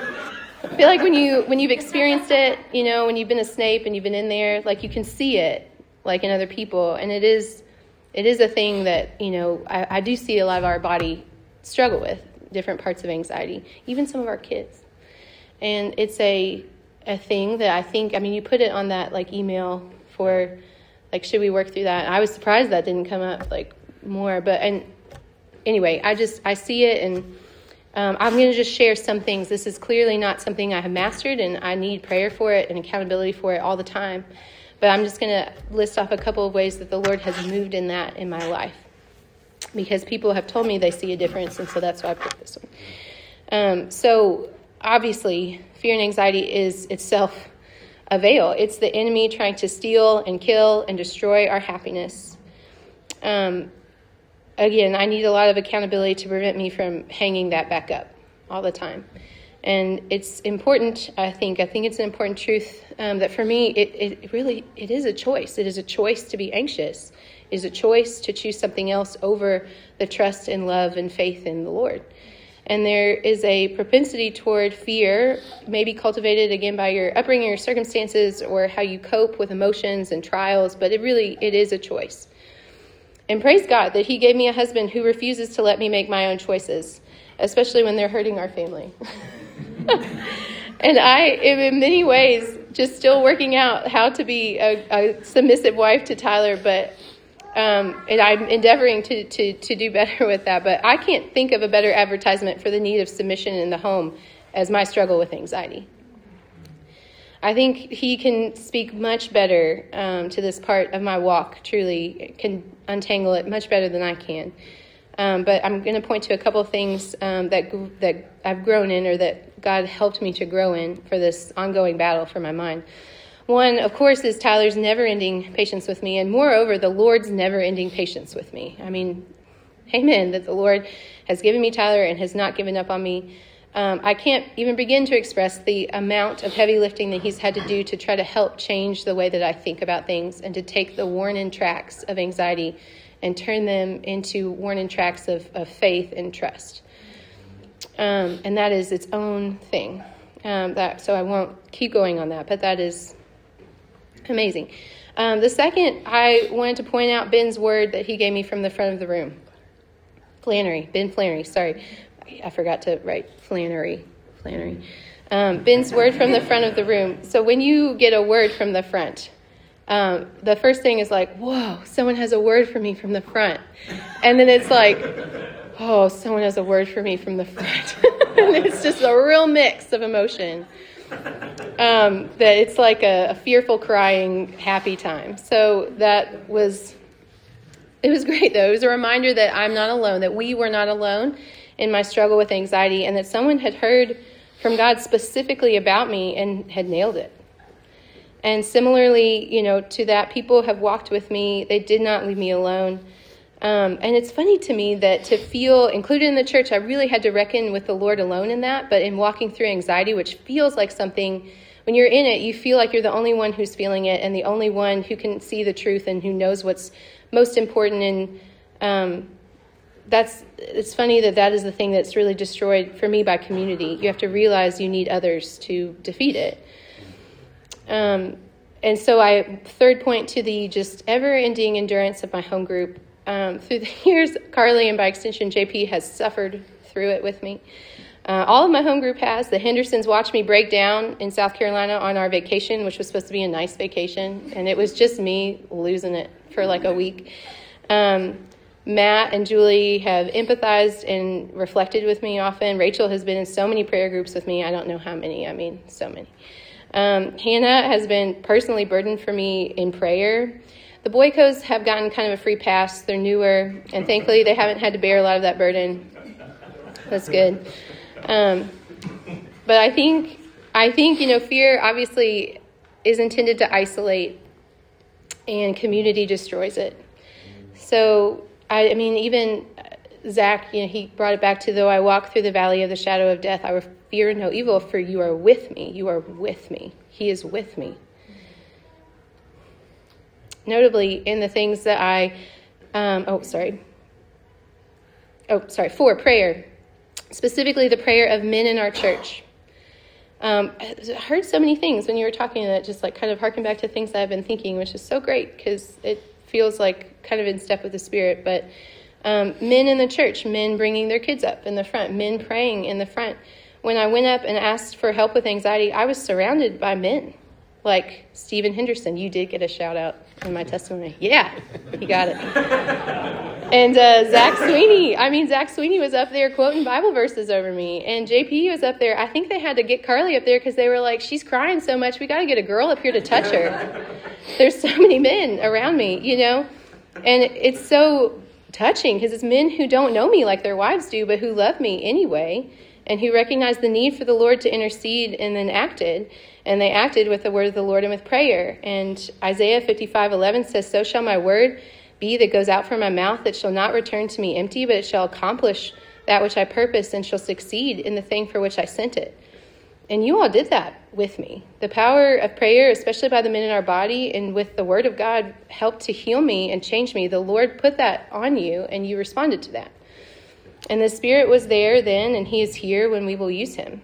I feel like when, you, when you've experienced it, you know, when you've been a Snape and you've been in there, like you can see it, like in other people. And it is it is a thing that, you know, I, I do see a lot of our body struggle with, different parts of anxiety, even some of our kids. And it's a a thing that I think, I mean, you put it on that like email for like, should we work through that? And I was surprised that didn't come up like more, but, and anyway, I just, I see it, and um, I'm going to just share some things. This is clearly not something I have mastered, and I need prayer for it and accountability for it all the time. But I'm just going to list off a couple of ways that the Lord has moved in that in my life, because people have told me they see a difference, and so that's why I put this one. Um, so obviously, fear and anxiety is itself a veil. It's the enemy trying to steal and kill and destroy our happiness. Um, again, I need a lot of accountability to prevent me from hanging that back up all the time. And it's important, I think, I think it's an important truth um, that for me, it, it really, it is a choice. It is a choice to be anxious. It is a choice to choose something else over the trust and love and faith in the Lord. And there is a propensity toward fear, maybe cultivated again by your upbringing, your circumstances, or how you cope with emotions and trials, but it really, it is a choice. And praise God that he gave me a husband who refuses to let me make my own choices, especially when they're hurting our family. And I am in many ways just still working out how to be a, a submissive wife to Tyler, but um, and I'm endeavoring to, to, to do better with that. But I can't think of a better advertisement for the need of submission in the home as my struggle with anxiety. I think he can speak much better um, to this part of my walk, truly, can untangle it much better than I can. Um, but I'm going to point to a couple of things um, that that I've grown in, or that God helped me to grow in for this ongoing battle for my mind. One, of course, is Tyler's never-ending patience with me, and moreover, the Lord's never-ending patience with me. I mean, amen, that the Lord has given me Tyler and has not given up on me. Um, I can't even begin to express the amount of heavy lifting that he's had to do to try to help change the way that I think about things and to take the worn-in tracks of anxiety and turn them into worn-in tracks of, of faith and trust. Um, and that is its own thing. Um, that so I won't keep going on that, but that is amazing. Um, the second, I wanted to point out Ben's word that he gave me from the front of the room. Flannery, Ben Flannery, sorry. I forgot to write Flannery. Flannery. Um, Ben's word from the front of the room. So when you get a word from the front, um, the first thing is like, whoa, someone has a word for me from the front. And then it's like, oh, someone has a word for me from the front. And it's just a real mix of emotion. Um, that it's like a, a fearful, crying, happy time. So that was, it was great, though. It was a reminder that I'm not alone, that we were not alone in my struggle with anxiety, and that someone had heard from God specifically about me and had nailed it. And similarly, you know, to that, people have walked with me. They did not leave me alone. Um, and it's funny to me that to feel included in the church, I really had to reckon with the Lord alone in that. But in walking through anxiety, which feels like something, when you're in it, you feel like you're the only one who's feeling it and the only one who can see the truth and who knows what's most important. And um, that's it's funny that that is the thing that's really destroyed for me by community. You have to realize you need others to defeat it. Um, and so I third point to the just ever-ending endurance of my home group. Um, through the years, Carly, and by extension, J P, has suffered through it with me. Uh, all of my home group has. The Hendersons watched me break down in South Carolina on our vacation, which was supposed to be a nice vacation, and it was just me losing it for like a week. Um, Matt and Julie have empathized and reflected with me often. Rachel has been in so many prayer groups with me. I don't know how many. I mean, so many. Um, Hannah has been personally burdened for me in prayer. The Boycos have gotten kind of a free pass. They're newer, and thankfully they haven't had to bear a lot of that burden. That's good. Um, but I think, I think, you know, fear obviously is intended to isolate, and community destroys it. So, I, I mean, even Zach, you know, he brought it back to, though I walk through the valley of the shadow of death, I will fear no evil, for you are with me. You are with me. He is with me. Notably, in the things that I, um, oh, sorry. Oh, sorry, for prayer. Specifically, the prayer of men in our church. Um, I heard so many things when you were talking that just like kind of harken back to things that I've been thinking, which is so great because it feels like kind of in step with the Spirit. But um, men in the church, men bringing their kids up in the front, men praying in the front. When I went up and asked for help with anxiety, I was surrounded by men. Like Stephen Henderson, you did get a shout out in my testimony. Yeah, he got it. And uh, Zach Sweeney, I mean, Zach Sweeney was up there quoting Bible verses over me. And J P was up there. I think they had to get Carly up there because they were like, she's crying so much, we got to get a girl up here to touch her. There's so many men around me, you know. And it's so touching because it's men who don't know me like their wives do, but who love me anyway, and who recognize the need for the Lord to intercede and then acted. And they acted with the word of the Lord and with prayer. And Isaiah fifty-five eleven says, so shall my word be that goes out from my mouth, that shall not return to me empty, but it shall accomplish that which I purpose and shall succeed in the thing for which I sent it. And you all did that with me. The power of prayer, especially by the men in our body and with the word of God, helped to heal me and change me. The Lord put that on you and you responded to that. And the Spirit was there then, and he is here when we will use him.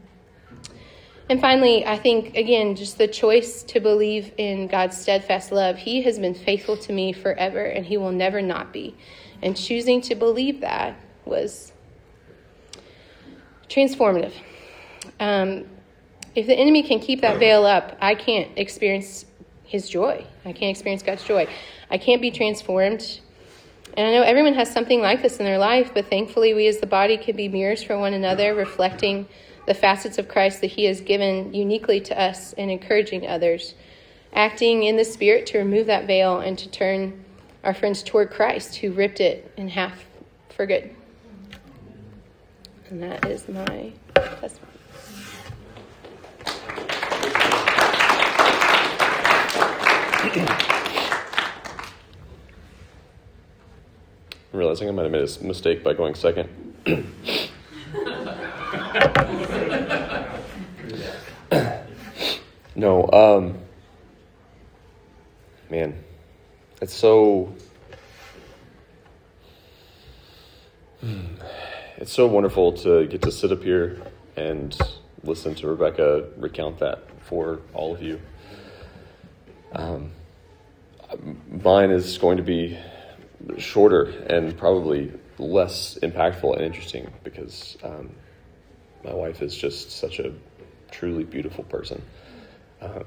And finally, I think, again, just the choice to believe in God's steadfast love. He has been faithful to me forever, and he will never not be. And choosing to believe that was transformative. Um, if the enemy can keep that veil up, I can't experience his joy. I can't experience God's joy. I can't be transformed. And I know everyone has something like this in their life, but thankfully we as the body can be mirrors for one another, reflecting the facets of Christ that he has given uniquely to us and encouraging others, acting in the Spirit to remove that veil and to turn our friends toward Christ, who ripped it in half for good. And that is my testimony. I'm realizing I might have made a mistake by going second. No, um, man, it's so, it's so wonderful to get to sit up here and listen to Rebecca recount that for all of you. Um, mine is going to be shorter and probably less impactful and interesting because um, my wife is just such a truly beautiful person. Um,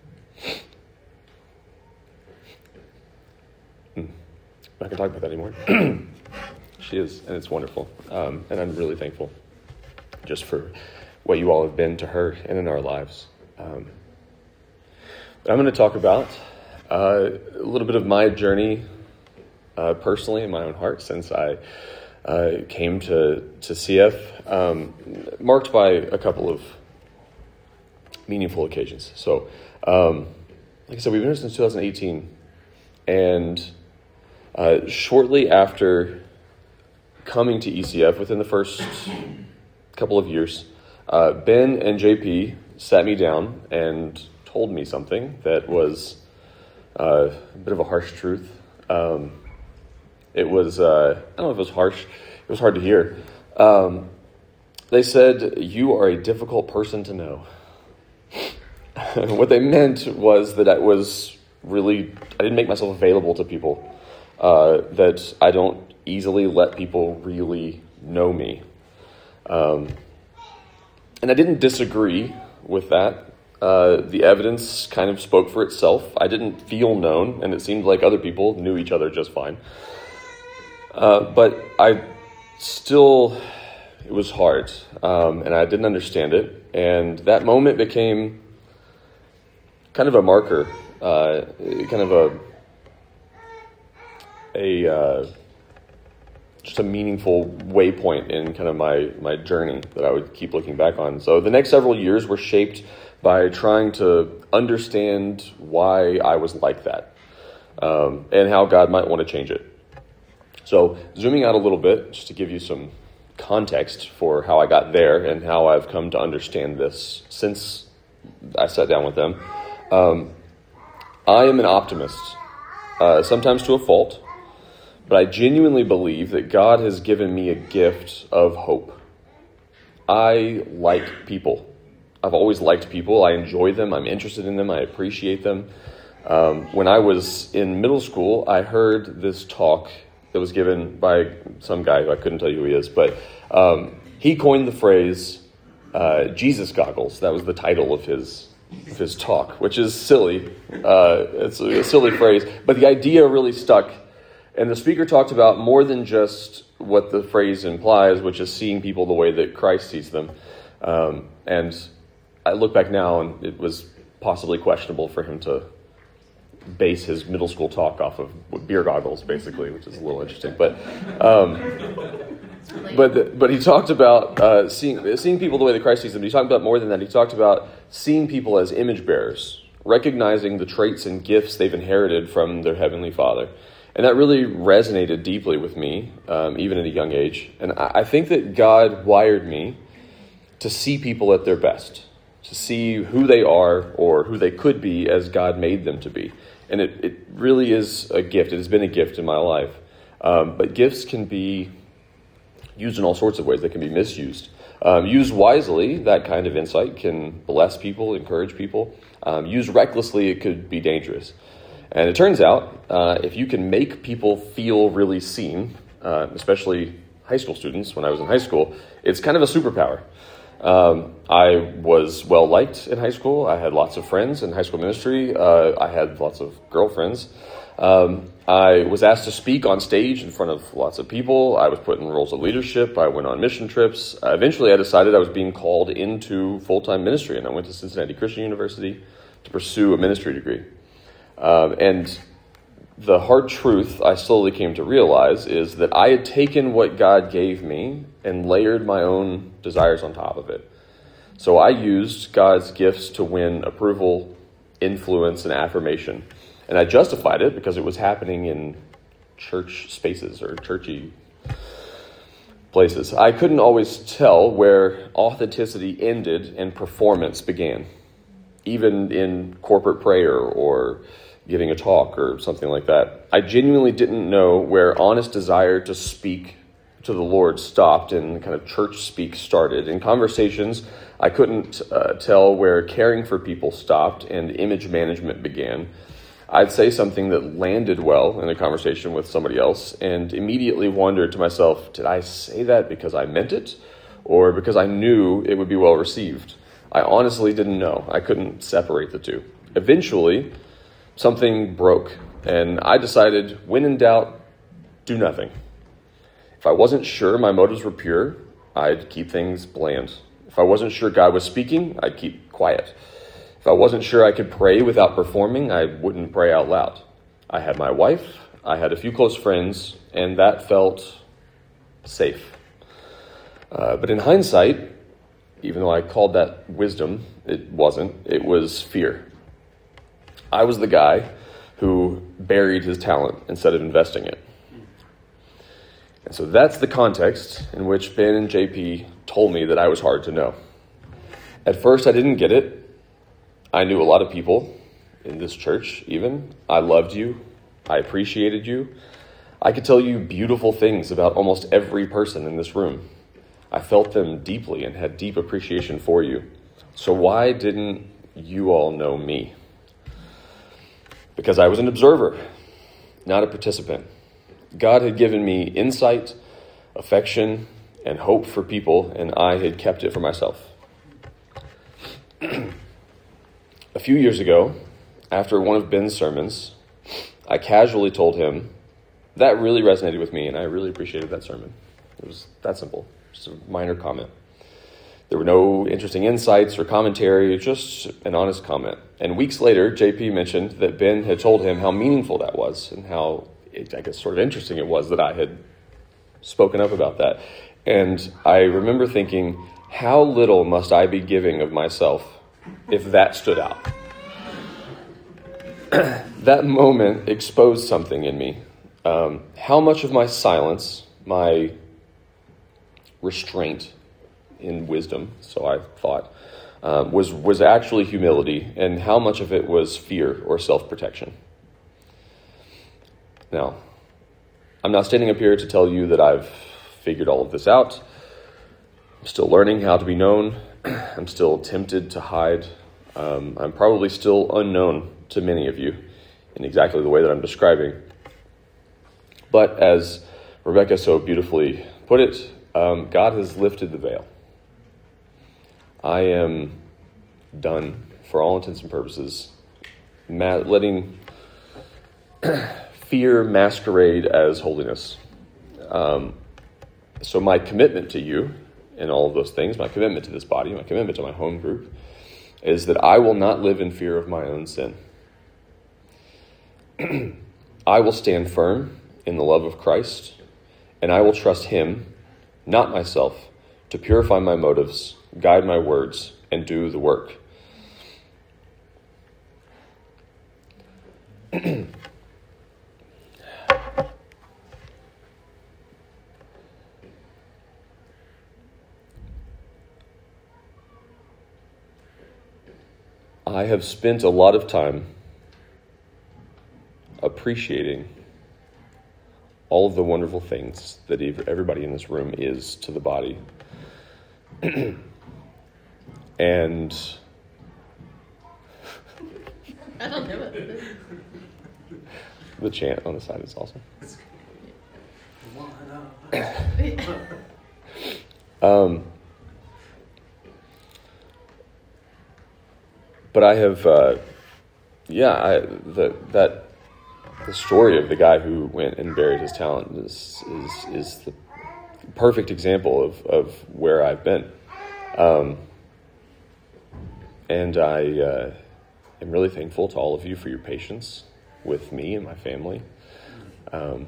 I'm not going to talk about that anymore. She is, and it's wonderful. Um, and I'm really thankful just for what you all have been to her and in our lives. Um, I'm going to talk about uh, a little bit of my journey uh, personally in my own heart since I uh, came to, to C F, um, marked by a couple of meaningful occasions. So, um, like I said, we've been here since two thousand eighteen, and uh, shortly after coming to E C F, within the first couple of years, uh, Ben and J P sat me down and told me something that was uh, a bit of a harsh truth. Um, it was, uh, I don't know if it was harsh, it was hard to hear. Um, they said, "You are a difficult person to know." What they meant was that I was really, I didn't make myself available to people, uh, that I don't easily let people really know me. Um, and I didn't disagree with that. Uh, the evidence kind of spoke for itself. I didn't feel known, and it seemed like other people knew each other just fine. Uh, but I still, it was hard, um, and I didn't understand it. And that moment became kind of a marker, uh, kind of a, a uh, just a meaningful waypoint in kind of my, my journey that I would keep looking back on. So the next several years were shaped by trying to understand why I was like that, um, and how God might want to change it. So zooming out a little bit, just to give you some context for how I got there and how I've come to understand this since I sat down with them. Um, I am an optimist, uh, sometimes to a fault, but I genuinely believe that God has given me a gift of hope. I like people. I've always liked people. I enjoy them. I'm interested in them. I appreciate them. Um, when I was in middle school, I heard this talk that was given by some guy who I couldn't tell you who he is, but um, he coined the phrase uh, Jesus goggles. That was the title of his of his talk, which is silly. Uh, it's a silly phrase, but the idea really stuck. And the speaker talked about more than just what the phrase implies, which is seeing people the way that Christ sees them. Um, and I look back now, and it was possibly questionable for him to base his middle school talk off of beer goggles, basically, which is a little interesting. But um, but the, but he talked about uh, seeing seeing people the way that Christ sees them. He talked about more than that. He talked about seeing people as image bearers, recognizing the traits and gifts they've inherited from their Heavenly Father. And that really resonated deeply with me, um, even at a young age. And I, I think that God wired me to see people at their best, to see who they are or who they could be as God made them to be. And it, it really is a gift. It has been a gift in my life. Um, but gifts can be used in all sorts of ways. They can be misused. Um, used wisely, that kind of insight can bless people, encourage people. Um, used recklessly, it could be dangerous. And it turns out, uh, if you can make people feel really seen, uh, especially high school students, when I was in high school, it's kind of a superpower. Um, I was well-liked in high school. I had lots of friends in high school ministry. Uh, I had lots of girlfriends. Um, I was asked to speak on stage in front of lots of people. I was put in roles of leadership. I went on mission trips. Uh, eventually, I decided I was being called into full-time ministry, and I went to Cincinnati Christian University to pursue a ministry degree. Um, and the hard truth I slowly came to realize is that I had taken what God gave me and layered my own desires on top of it. So I used God's gifts to win approval, influence, and affirmation. And I justified it because it was happening in church spaces or churchy places. I couldn't always tell where authenticity ended and performance began, even in corporate prayer or giving a talk or something like that. I genuinely didn't know where honest desire to speak to the Lord stopped and kind of church speak started. In conversations, I couldn't uh, tell where caring for people stopped and image management began. I'd say something that landed well in a conversation with somebody else and immediately wondered to myself, did I say that because I meant it or because I knew it would be well received? I honestly didn't know. I couldn't separate the two. Eventually, something broke, and I decided, when in doubt, do nothing. If I wasn't sure my motives were pure, I'd keep things bland. If I wasn't sure God was speaking, I'd keep quiet. If I wasn't sure I could pray without performing, I wouldn't pray out loud. I had my wife, I had a few close friends, and that felt safe. Uh, but in hindsight, even though I called that wisdom, it wasn't. It was fear. I was the guy who buried his talent instead of investing it. And so that's the context in which Ben and J P told me that I was hard to know. At first, I didn't get it. I knew a lot of people in this church, even. I loved you. I appreciated you. I could tell you beautiful things about almost every person in this room. I felt them deeply and had deep appreciation for you. So why didn't you all know me? Because I was an observer, not a participant. God had given me insight, affection, and hope for people, and I had kept it for myself. A few years ago, after one of Ben's sermons, I casually told him, that really resonated with me, and I really appreciated that sermon. It was that simple, just a minor comment. There were no interesting insights or commentary, just an honest comment. And weeks later, J P mentioned that Ben had told him how meaningful that was and how, it, I guess, sort of interesting it was that I had spoken up about that. And I remember thinking, how little must I be giving of myself if that stood out? That moment exposed something in me. Um, how much of my silence, my restraint in wisdom, so I thought, um, was, was actually humility, and how much of it was fear or self-protection. Now, I'm not standing up here to tell you that I've figured all of this out. I'm still learning how to be known. I'm still tempted to hide. Um, I'm probably still unknown to many of you in exactly the way that I'm describing. But as Rebecca so beautifully put it, um, God has lifted the veil. I am done, for all intents and purposes, ma- letting fear masquerade as holiness. Um, so my commitment to you and all of those things, my commitment to this body, my commitment to my home group, is that I will not live in fear of my own sin. I will stand firm in the love of Christ, and I will trust Him, not myself, to purify my motives, guide my words, and do the work. I have spent a lot of time appreciating all of the wonderful things that everybody in this room is to the body. And I don't know it. The chant on the side is awesome. um, but I have, uh, yeah, I, the, that the story of the guy who went and buried his talent is is is the perfect example of, of where I've been. Um, and I uh, am really thankful to all of you for your patience with me and my family. Um,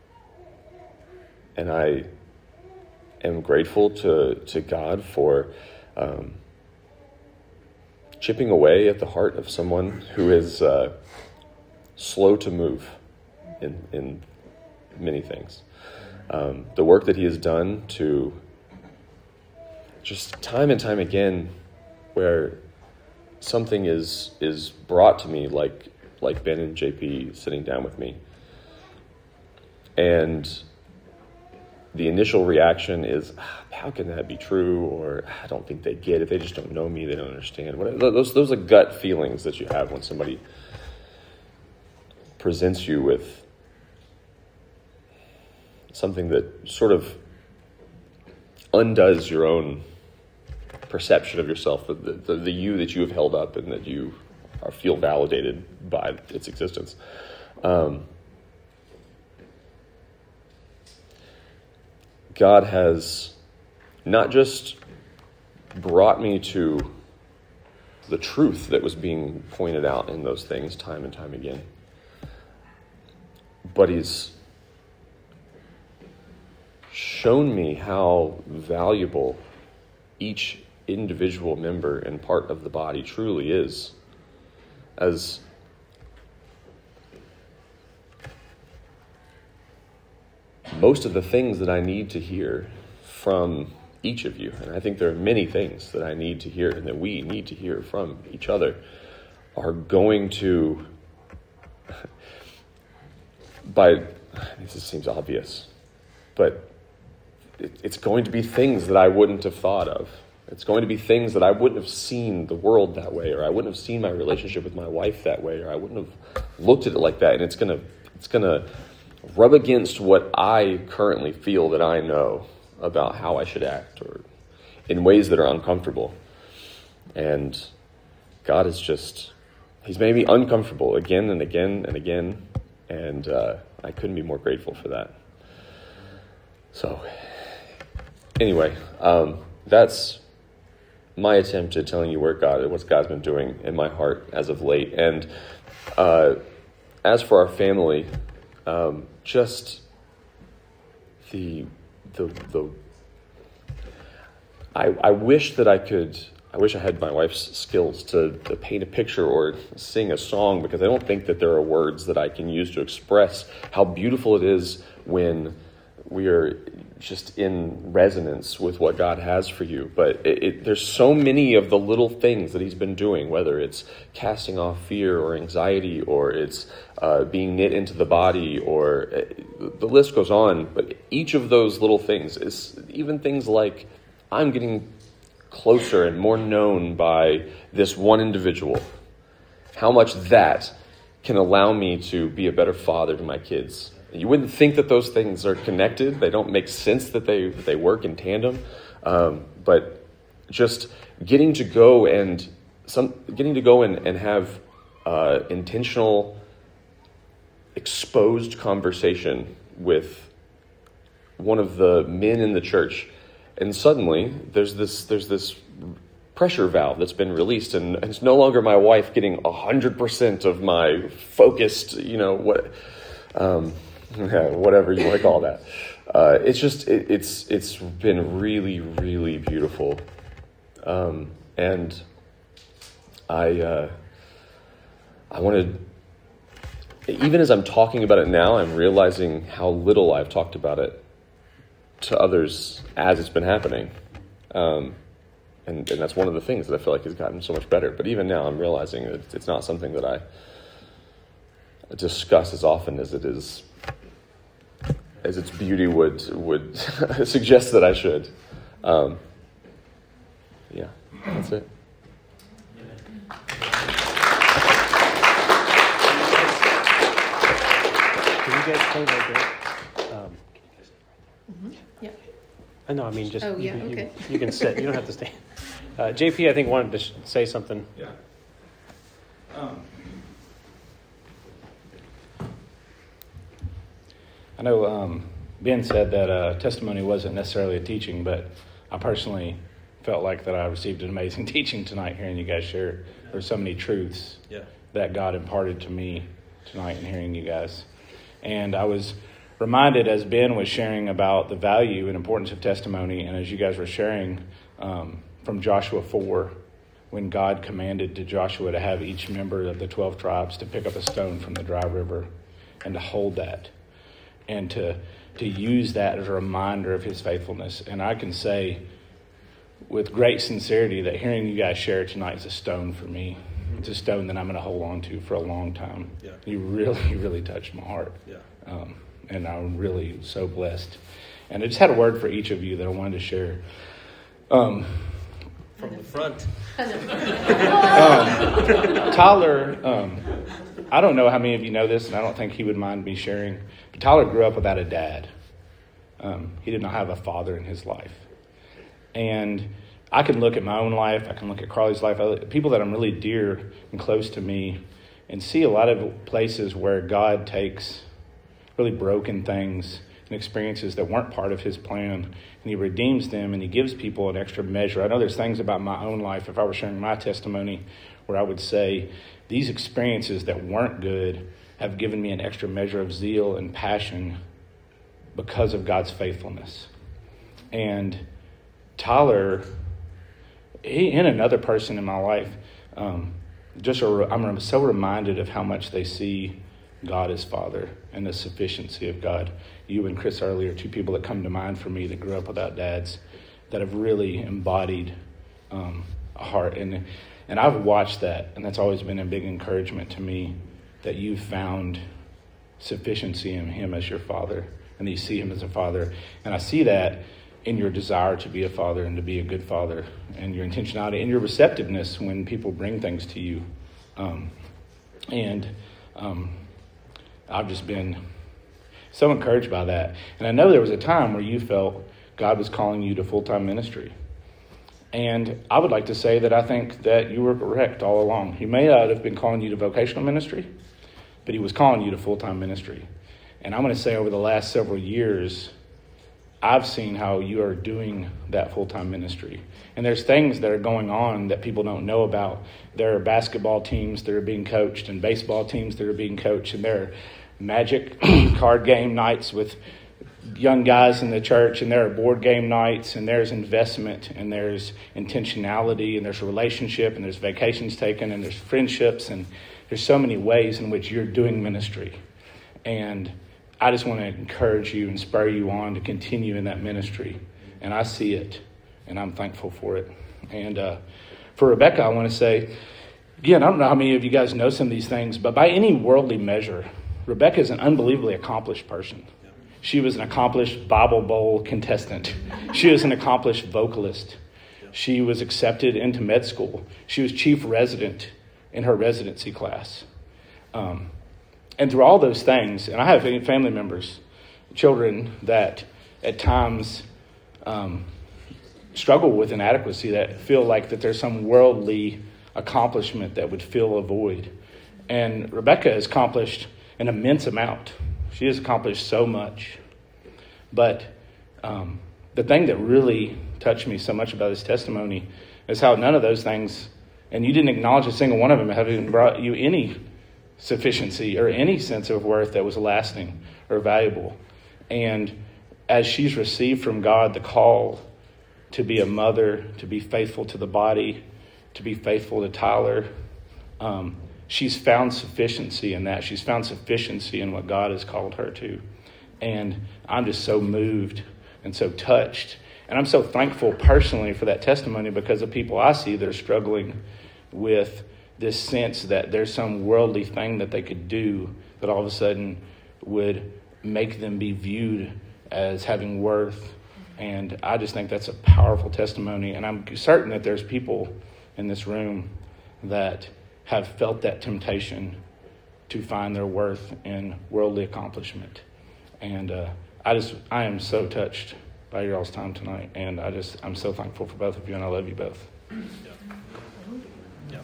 and I am grateful to, to God for um, chipping away at the heart of someone who is uh, slow to move in, in many things. Um, the work that he has done to just time and time again, where something is is brought to me, like like Ben and J P sitting down with me, and the initial reaction is, how can that be true? Or I don't think they get it. They just don't know me. They don't understand. Those those are gut feelings that you have when somebody presents you with something that sort of undoes your own perception of yourself, the, the, the you that you have held up and that you are, feel validated by its existence. Um, God has not just brought me to the truth that was being pointed out in those things time and time again, but he's shown me how valuable each individual member and part of the body truly is. As most of the things that I need to hear from each of you, and I think there are many things that I need to hear and that we need to hear from each other, are going to, by, this seems obvious, but it, it's going to be things that I wouldn't have thought of. It's going to be things that I wouldn't have seen the world that way, or I wouldn't have seen my relationship with my wife that way, or I wouldn't have looked at it like that. And it's gonna, it's gonna rub against what I currently feel that I know about how I should act, or in ways that are uncomfortable. And God is just, he's made me uncomfortable again and again and again. And uh, I couldn't be more grateful for that. So anyway, um, that's my attempt at telling you where God, what God's been doing in my heart as of late. And uh, as for our family, um, just the the the. I I wish that I could. I wish I had my wife's skills to, to paint a picture or sing a song, because I don't think that there are words that I can use to express how beautiful it is when we are just in resonance with what God has for you. But it, it, there's so many of the little things that he's been doing, whether it's casting off fear or anxiety, or it's uh, being knit into the body, or uh, the list goes on. But each of those little things is even things like, I'm getting closer and more known by this one individual. How much that can allow me to be a better father to my kids. You wouldn't think that those things are connected. They don't make sense that they that they work in tandem. Um, but just getting to go and some getting to go and, and have uh, intentional, exposed conversation with one of the men in the church, and suddenly there's this there's this pressure valve that's been released, and, and it's no longer my wife getting a hundred percent of my focused, you know what. Um, Yeah, whatever you want to call that. Uh, it's just, it, it's it's been really, really beautiful. Um, and I, uh, I wanted, even as I'm talking about it now, I'm realizing how little I've talked about it to others as it's been happening. Um, and, and that's one of the things that I feel like has gotten so much better. But even now I'm realizing that it's not something that I discuss as often as it is, as its beauty would would suggest that I should. Um, yeah, that's it. Can you guys stay right there? Um, Mm-hmm. Yeah. I know, I mean, just Oh, yeah, you, okay. you, you can sit. You don't have to stay. Uh, J P, I think, wanted to sh- say something. Yeah. Um, I know um, Ben said that uh, testimony wasn't necessarily a teaching, but I personally felt like that I received an amazing teaching tonight, hearing you guys share. There's so many truths yeah. that God imparted to me tonight in hearing you guys. And I was reminded as Ben was sharing about the value and importance of testimony, and as you guys were sharing um, from Joshua four, when God commanded to Joshua to have each member of the twelve tribes to pick up a stone from the dry river and to hold that. and to to use that as a reminder of his faithfulness. And I can say with great sincerity that hearing you guys share tonight is a stone for me. It's a stone that I'm going to hold on to for a long time. Yeah. You really, really touched my heart. Yeah. Um, and I'm really so blessed. And I just had a word for each of you that I wanted to share. Um, From the front. um, Tyler, um, I don't know how many of you know this, and I don't think he would mind me sharing, but Tyler grew up without a dad. Um, he did not have a father in his life. And I can look at my own life, I can look at Carly's life, I, people that I'm really dear and close to me, and see a lot of places where God takes really broken things and experiences that weren't part of his plan, and he redeems them, and he gives people an extra measure. I know there's things about my own life, if I were sharing my testimony, where I would say, these experiences that weren't good have given me an extra measure of zeal and passion because of God's faithfulness. And Tyler, he and another person in my life, um, just a, I'm so reminded of how much they see God as Father and the sufficiency of God. You and Chris earlier, two people that come to mind for me that grew up without dads, that have really embodied um, a heart. And and I've watched that, and that's always been a big encouragement to me, that you've found sufficiency in him as your father, and you see him as a father. And I see that in your desire to be a father and to be a good father, and your intentionality and your receptiveness when people bring things to you. Um, and um, I've just been so encouraged by that. And I know there was a time where you felt God was calling you to full-time ministry. And I would like to say that I think that you were correct all along. He may not have been calling you to vocational ministry, but he was calling you to full-time ministry. And I'm going to say over the last several years, I've seen how you are doing that full-time ministry. And there's things that are going on that people don't know about. There are basketball teams that are being coached and baseball teams that are being coached. And there are magic card game nights with young guys in the church. And there are board game nights. And there's investment. And there's intentionality. And there's relationship. And there's vacations taken. And there's friendships. And there's so many ways in which you're doing ministry. And I just want to encourage you and spur you on to continue in that ministry. And I see it, and I'm thankful for it. And uh, for Rebecca, I want to say, again, I don't know how many of you guys know some of these things, but by any worldly measure, Rebecca is an unbelievably accomplished person. She was an accomplished Bible Bowl contestant. She was an accomplished vocalist. She was accepted into med school. She was chief resident in her residency class. Um And through all those things, and I have family members, children that at times um, struggle with inadequacy, that feel like that there's some worldly accomplishment that would fill a void. And Rebecca has accomplished an immense amount. She has accomplished so much. But um, the thing that really touched me so much about this testimony is how none of those things, and you didn't acknowledge a single one of them, have even brought you any sufficiency or any sense of worth that was lasting or valuable. And as she's received from God the call to be a mother, to be faithful to the body, to be faithful to Tyler, um, she's found sufficiency in that. She's found sufficiency in what God has called her to. And I'm just so moved and so touched. And I'm so thankful personally for that testimony, because the people I see that are struggling with this sense that there's some worldly thing that they could do that all of a sudden would make them be viewed as having worth. And I just think that's a powerful testimony. And I'm certain that there's people in this room that have felt that temptation to find their worth in worldly accomplishment. And uh, I just, I am so touched by your all's time tonight. And I just, I'm so thankful for both of you, and I love you both. Yeah. Yeah.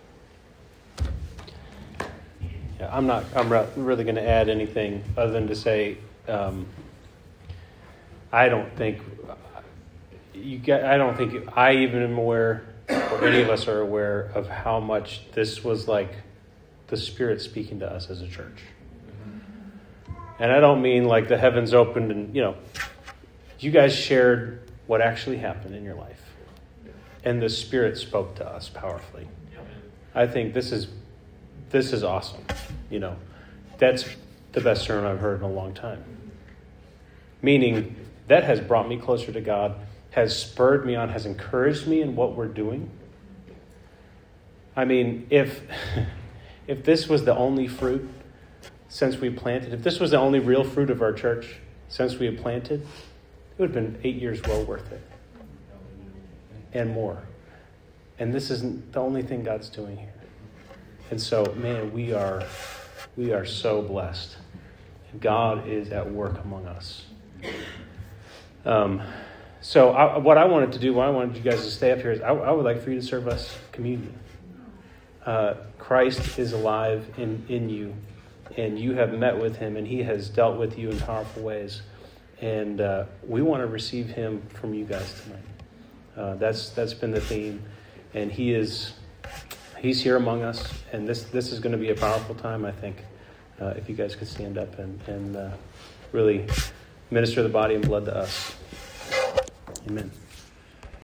Yeah, I'm not. I'm re- really going to add anything other than to say, um, I don't think you get. I don't think I even am aware, or any of us are aware of how much this was like the Spirit speaking to us as a church. And I don't mean like the heavens opened and, you know, you guys shared what actually happened in your life, and the Spirit spoke to us powerfully. I think this is. This is awesome. You know, that's the best sermon I've heard in a long time. meaning that has brought me closer to God, has spurred me on, has encouraged me in what we're doing. I mean, if if this was the only fruit since we planted, if this was the only real fruit of our church since we had planted, it would have been eight years well worth it. And more. And this isn't the only thing God's doing here. And so, man, we are we are so blessed. God is at work among us. Um, so I, what I wanted to do, what I wanted you guys to stay up here is I, I would like for you to serve us communion. Uh, Christ is alive in, in you, and you have met with him, and he has dealt with you in powerful ways. And uh, we want to receive him from you guys tonight. Uh, that's that's been the theme, and he is he's here among us, and this this is going to be a powerful time, I think, uh, if you guys could stand up and, and uh, really minister the body and blood to us. Amen.